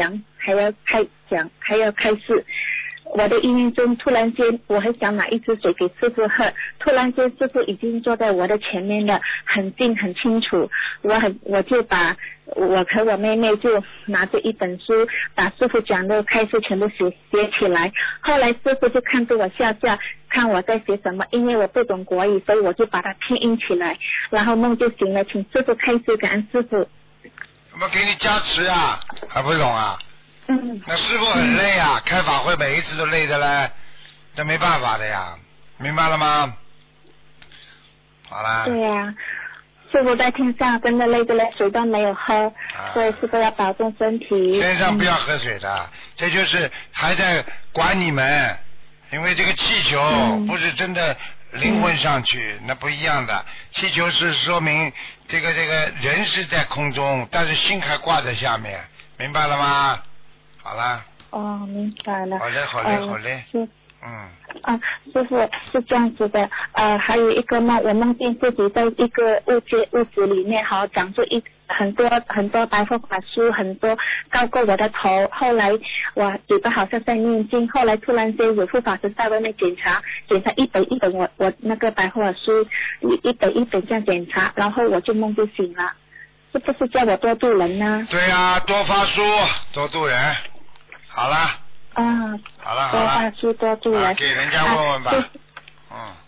开示。我的意念中突然间我很想拿一支水给师父喝，突然间师父已经坐在我的前面了，很近很清楚，我就把我和我妹妹就拿着一本书把师父讲的开示全部写起来，后来师父就看着我笑笑，看我在写什么，因为我不懂国语，所以我就把它拼音起来，然后梦就醒了，请师父开示，感恩师父。 我们给你加持啊，还不懂啊？那师父很累啊，开法会每一次都累的嘞，这没办法的呀，明白了吗？好啦。 对呀，师父在天上真的累的嘞，水都没有喝，所以师父要保重身体。 天上不要喝水的，这就是还在管你们，因为这个气球不是真的灵魂上去，那不一样的。气球是说明这个人是在空中，但是心还挂在下面，明白了吗？好了。 明白了。 好嘞。 师父是这样子的，还有一个梦，我梦见自己在一个屋子里面，长出很多白头发梳，很多高过我的头。后来我嘴巴好像在念经，后来突然间有护法神在外面检查一本我那个白头发梳一本这样检查，然后我就梦就醒了。是不是叫我多度人呢？ 对啊，多发书，多度人。好了。好了。 多发书多度人。 给人家问问吧。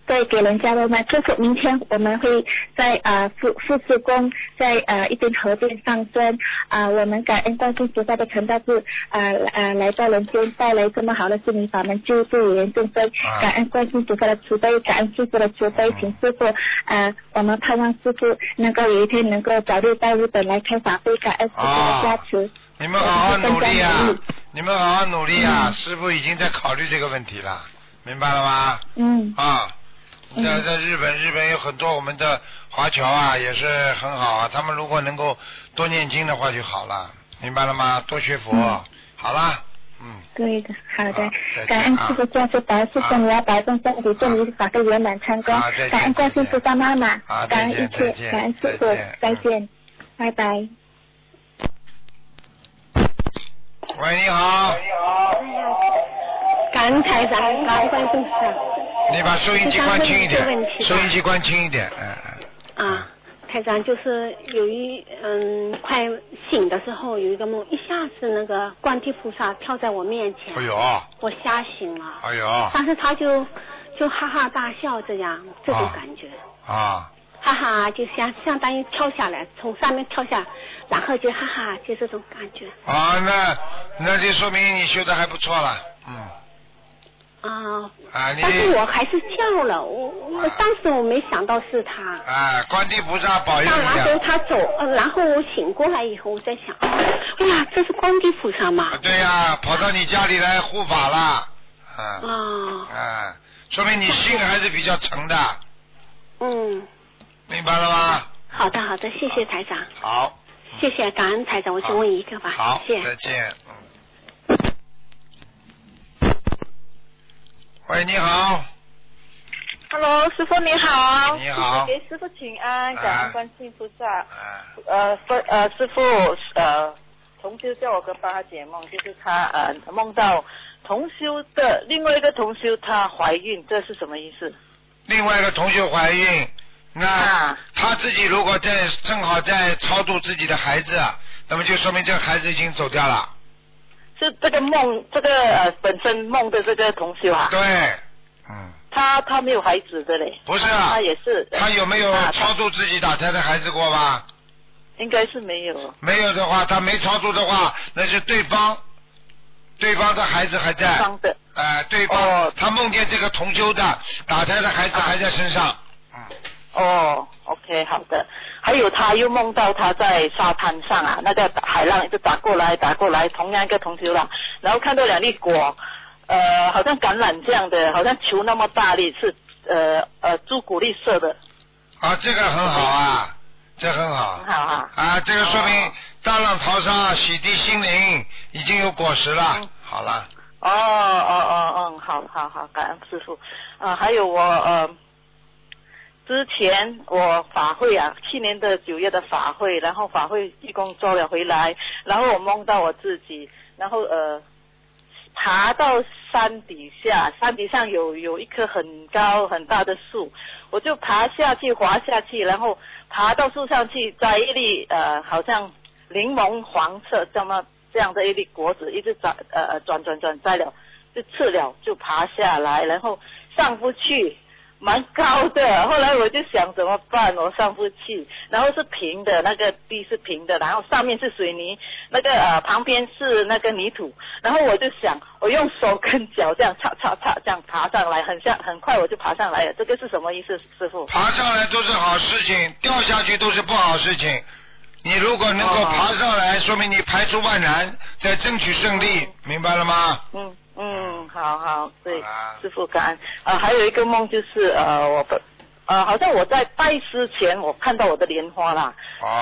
对，给人家的嘛。就是明天我们会在富士宫在一间河边上升我们感恩观世菩萨的成大智来到人间带来这么好的心灵法门救助有缘众生，感恩观世菩萨的慈悲，感恩师父的慈悲，请师父我们盼望师父能够有一天能够早日到日本来开法会，感恩师父的加持。 你们好好努力啊！你们好好努力啊！师父已经在考虑这个问题了，明白了吗？在日本有很多我们的华侨啊，也是很好啊。他们如果能够多念经的话就好了，明白了吗？多学佛，好啦。 对的，好的。感恩师父加持，保师父你要保重身体，祝你法会圆满成功。感恩观世菩萨妈妈，感恩一切，感恩师父，再见，拜拜。 喂，你好。 感恩台长，感恩观世菩萨。 你把收音机关轻一点，收音机关轻一点， 台长，就是有快醒的时候有一个梦，一下子那个观地菩萨跳在我面前， 哎呦， 我吓醒了， 哎呦， 但是他就哈哈大笑这样，这种感觉哈哈，就相当于跳下来，从上面跳下，然后就哈哈，就这种感觉。 那就说明你修的还不错了， 但是我还是叫了，我当时我没想到是他。 观地菩萨保佑你。 然后他走，然后我醒过来以后，我在想，哇，这是观地菩萨吗？ 对呀，跑到你家里来护法了。说明你心还是比较诚的。明白了吗？ 好的，谢谢台长。 好。 谢谢，感恩台长，我就问一个吧。 好， 谢谢。 再见。喂，你好。 Hello， 师父你好。 你好。 给师父请安，感恩观世菩萨。师父同修叫我跟帮他解梦，就是他梦到同修的另外一个同修她怀孕，这是什么意思？ 另外一个同修怀孕，那他自己如果正好在超度自己的孩子，那么就说明这个孩子已经走掉了。 是这个梦，这个本身梦的这个同修啊？ 对， 他没有孩子的嘞。 不是他也是。 他有没有超度自己打胎的孩子过吧？ 应该是没有。 没有的话，他没超度的话，那是对方的孩子还在。 对方的。 对方，他梦见这个同修的打胎的孩子还在身上。 OK， 好的。还有他又梦到他在沙滩上啊，那个海浪就打过来，同样一个同修啦，然后看到2粒果，好像橄榄这样的，好像球那么大粒，是朱古力色的。 这个很好啊，这很好。 很好啊。 这个说明大浪淘沙，洗涤心灵，已经有果实了。好了。 好，感恩师父。还有我之前我法会啊，去年的9月的法会，然后法会义工做了回来，然后我梦到我自己，然后爬到山底下，山底上有一棵很高很大的树，我就爬下去滑下去，然后爬到树上去摘一粒好像柠檬黄色这样的一粒果子，一直转摘了，就吃了，就爬下来，然后上不去，蛮高的。后来我就想怎么办，我上不去，然后是平的，那个地是平的，然后上面是水泥，那个旁边是那个泥土，然后我就想我用手跟脚这样擦这样爬上来，很快我就爬上来了。这个是什么意思，师父？ 爬上来都是好事情，掉下去都是不好事情。你如果能够爬上来，说明你排除万难，在争取胜利，明白了吗？ 好，对，师父感恩。还有一个梦就是好像我在拜师前我看到我的莲花啦，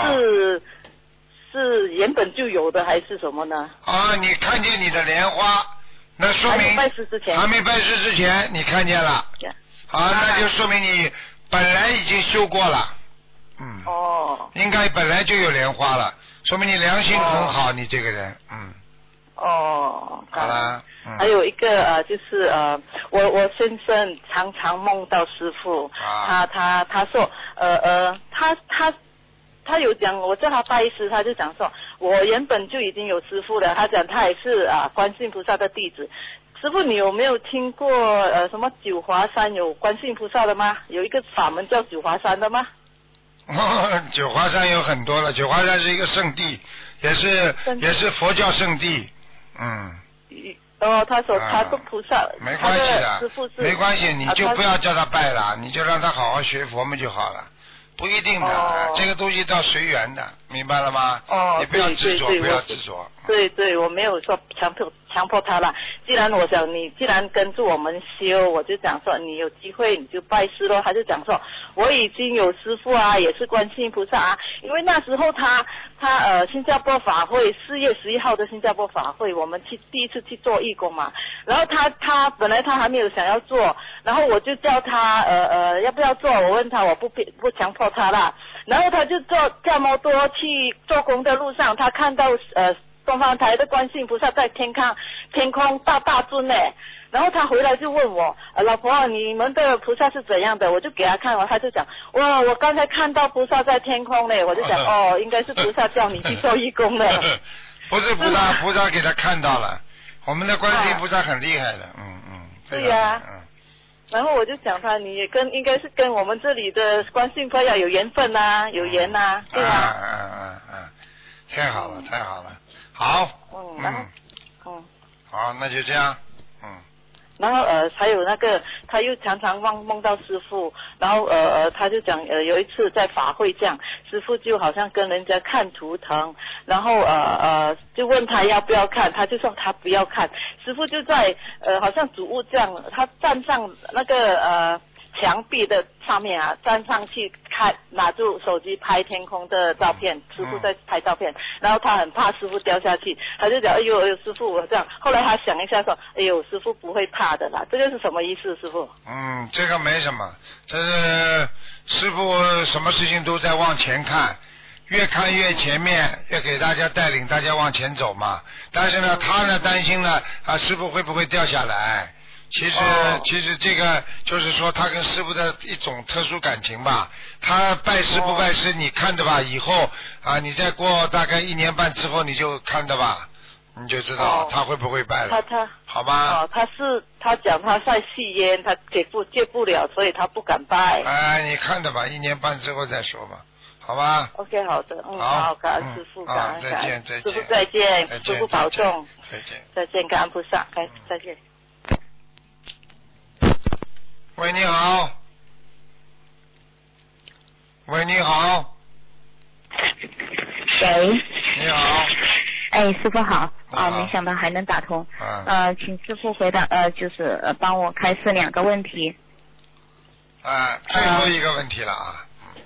是原本就有的还是什么呢？ 你看见你的莲花，那说明还没拜师之前你看见了，那就说明你本来已经修过了。应该本来就有莲花了，说明你良心很好，你这个人。好了。 还有一个就是我先生常常梦到师父，他说他有讲，我叫他拜师，他就讲说我原本就已经有师父了，他讲他也是观世音菩萨的弟子， 师傅，你有没有听过什么九华山有观世音菩萨的吗？有一个法门叫九华山的吗？ 九华山有很多了，九华山是一个圣地，也是佛教圣地。 他说他是菩萨， 没关系的， 师父是没关系，你就不要叫他拜了，你就让他好好学佛们就好了。不一定的，这个东西到随缘的，明白了吗？你不要执着，不要执着。 对，我没有说强迫他了。既然我想你既然跟着我们修，我就讲说你有机会你就拜师咯。他就讲说我已经有师父啊，也是观世音菩萨啊。因为那时候他新加坡法会4月11号的新加坡法会，我们第一次去做义工嘛。然后他本来他还没有想要做，然后我就叫他要不要做，我问他，我不强迫他啦。然后他就驾摩托去做工的路上，他看到东方台的观世音菩萨在天空大尊呢。然后他回来就问我，老婆，你们的菩萨是怎样的？我就给他看，他就讲，哇，我刚才看到菩萨在天空呢。我就讲，应该是菩萨叫你去做义工的。 不是菩萨给他看到了，我们的观世音菩萨很厉害的， 对呀。然后我就讲他，你也应该是跟我们这里的观世音菩萨有缘分啊，有缘啊，对吧？ 太好了，好。好，那就这样。 然后还有那个他又常常梦到师父，然后他就讲有一次在法会这样，师父就好像跟人家看图腾，然后就问他要不要看，他就说他不要看，师父就在好像主物这样，他站上那个墙壁的上面啊，站上去拿住手机拍天空的照片，师父在拍照片，然后他很怕师父掉下去，他就讲哎呦师父我这样，后来他想一下说哎呦师父不会怕的啦，这个是什么意思师父？ 这个没什么，这是师父什么事情都在往前看，越看越前面，越给大家带领大家往前走嘛。但是呢他呢担心呢师父会不会掉下来。其实这个就是说他跟师父的一种特殊感情吧，他拜师不拜师你看的吧，以后你再过大概1年半之后你就看的吧，你就知道他会不会拜了。 他好吧。 他讲他在吸烟，他戒不了，所以他不敢拜。 你看的吧，1年半之后再说吧，好吧。 OK 好的，好，感恩师父，感恩再见， 师父再见，师父保重，再见，感恩菩萨，再见。 喂，你好。喂，你好。 喂。 你好。 师傅好。没想到还能打通。请师傅回答，就是帮我开示2个问题。 最后一个问题了啊。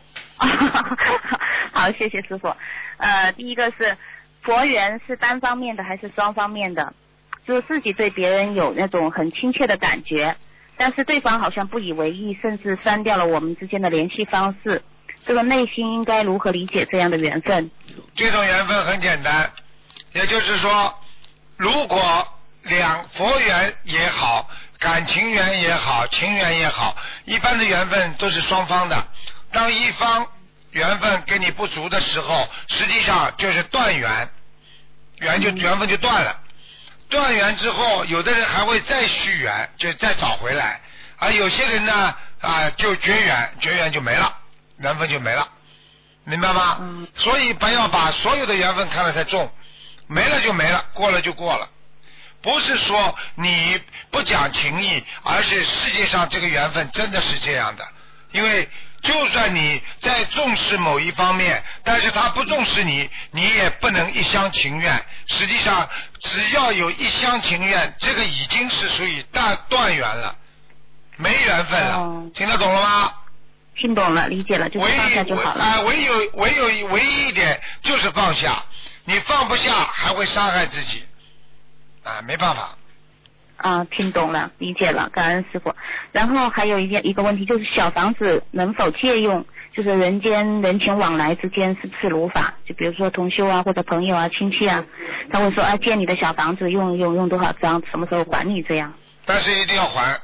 好，谢谢师傅。第一个是佛缘是单方面的还是双方面的？就是自己对别人有那种很亲切的感觉，但是对方好像不以为意，甚至删掉了我们之间的联系方式，这个内心应该如何理解这样的缘分？ 这种缘分很简单，也就是说如果佛缘也好，感情缘也好，情缘也好，一般的缘分都是双方的，当一方缘分跟你不足的时候，实际上就是断缘，缘分就断了。断缘之后，有的人还会再续缘，就再找回来，而有些人呢就绝缘就没了，缘分就没了，明白吗？所以不要把所有的缘分看得太重，没了就没了，过了就过了。不是说你不讲情义，而是世界上这个缘分真的是这样的。因为就算你在重视某一方面，但是他不重视你，你也不能一厢情愿。实际上只要有一厢情愿，这个已经是属于断缘了，没缘分了。听得懂了吗？ 听懂了，理解了，就是放下就好了。 唯一一点就是放下，你放不下还会伤害自己没办法。 听懂了，理解了，感恩师傅。然后还有一个问题，就是小房子能否借用，就是人情往来之间是不是如法？就比如说同修或者朋友亲戚他会说借你的小房子用多少张，什么时候还你这样。 但是一定要还。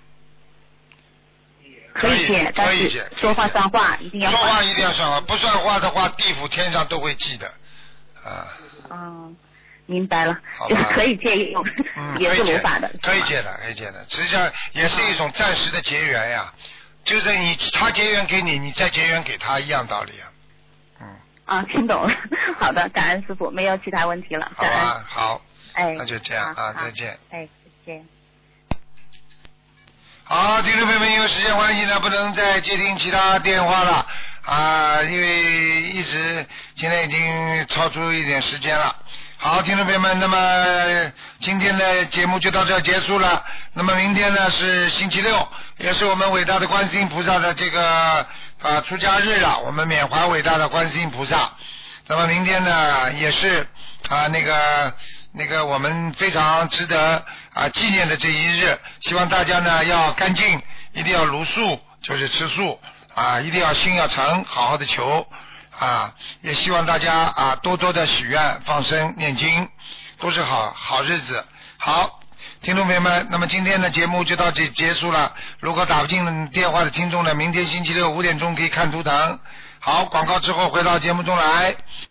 可以借，但是说话算话一定要还。 说话一定要算话，不算话的话，地府天上都会记的。 明白了，就是可以借用，也是无法的。 可以借的，可以借的，实际上也是一种暂时的结缘呀，就是他结缘给你，你再结缘给他一样道理啊。 听懂了。好的，感恩师傅，没有其他问题了。 好啊，好。 哎， 那就这样啊，再见。 哎，再见。 好，听众朋友们，因为时间关系呢，不能再接听其他电话了啊，因为一直现在已经超出一点时间了。好，听众朋友们，那么今天的节目就到这结束了。那么明天呢是星期六，也是我们伟大的观世音菩萨的这个出家日了，我们缅怀伟大的观世音菩萨。那么明天呢也是那个我们非常值得纪念的这一日，希望大家呢要干净，一定要茹素，就是吃素一定要心要诚，好好的求也希望大家多多的许愿、放生、念经，都是好日子。好，听众朋友们，那么今天的节目就到这结束了。如果打不进电话的听众呢，明天星期六5点钟可以看图腾。好，广告之后回到节目中来。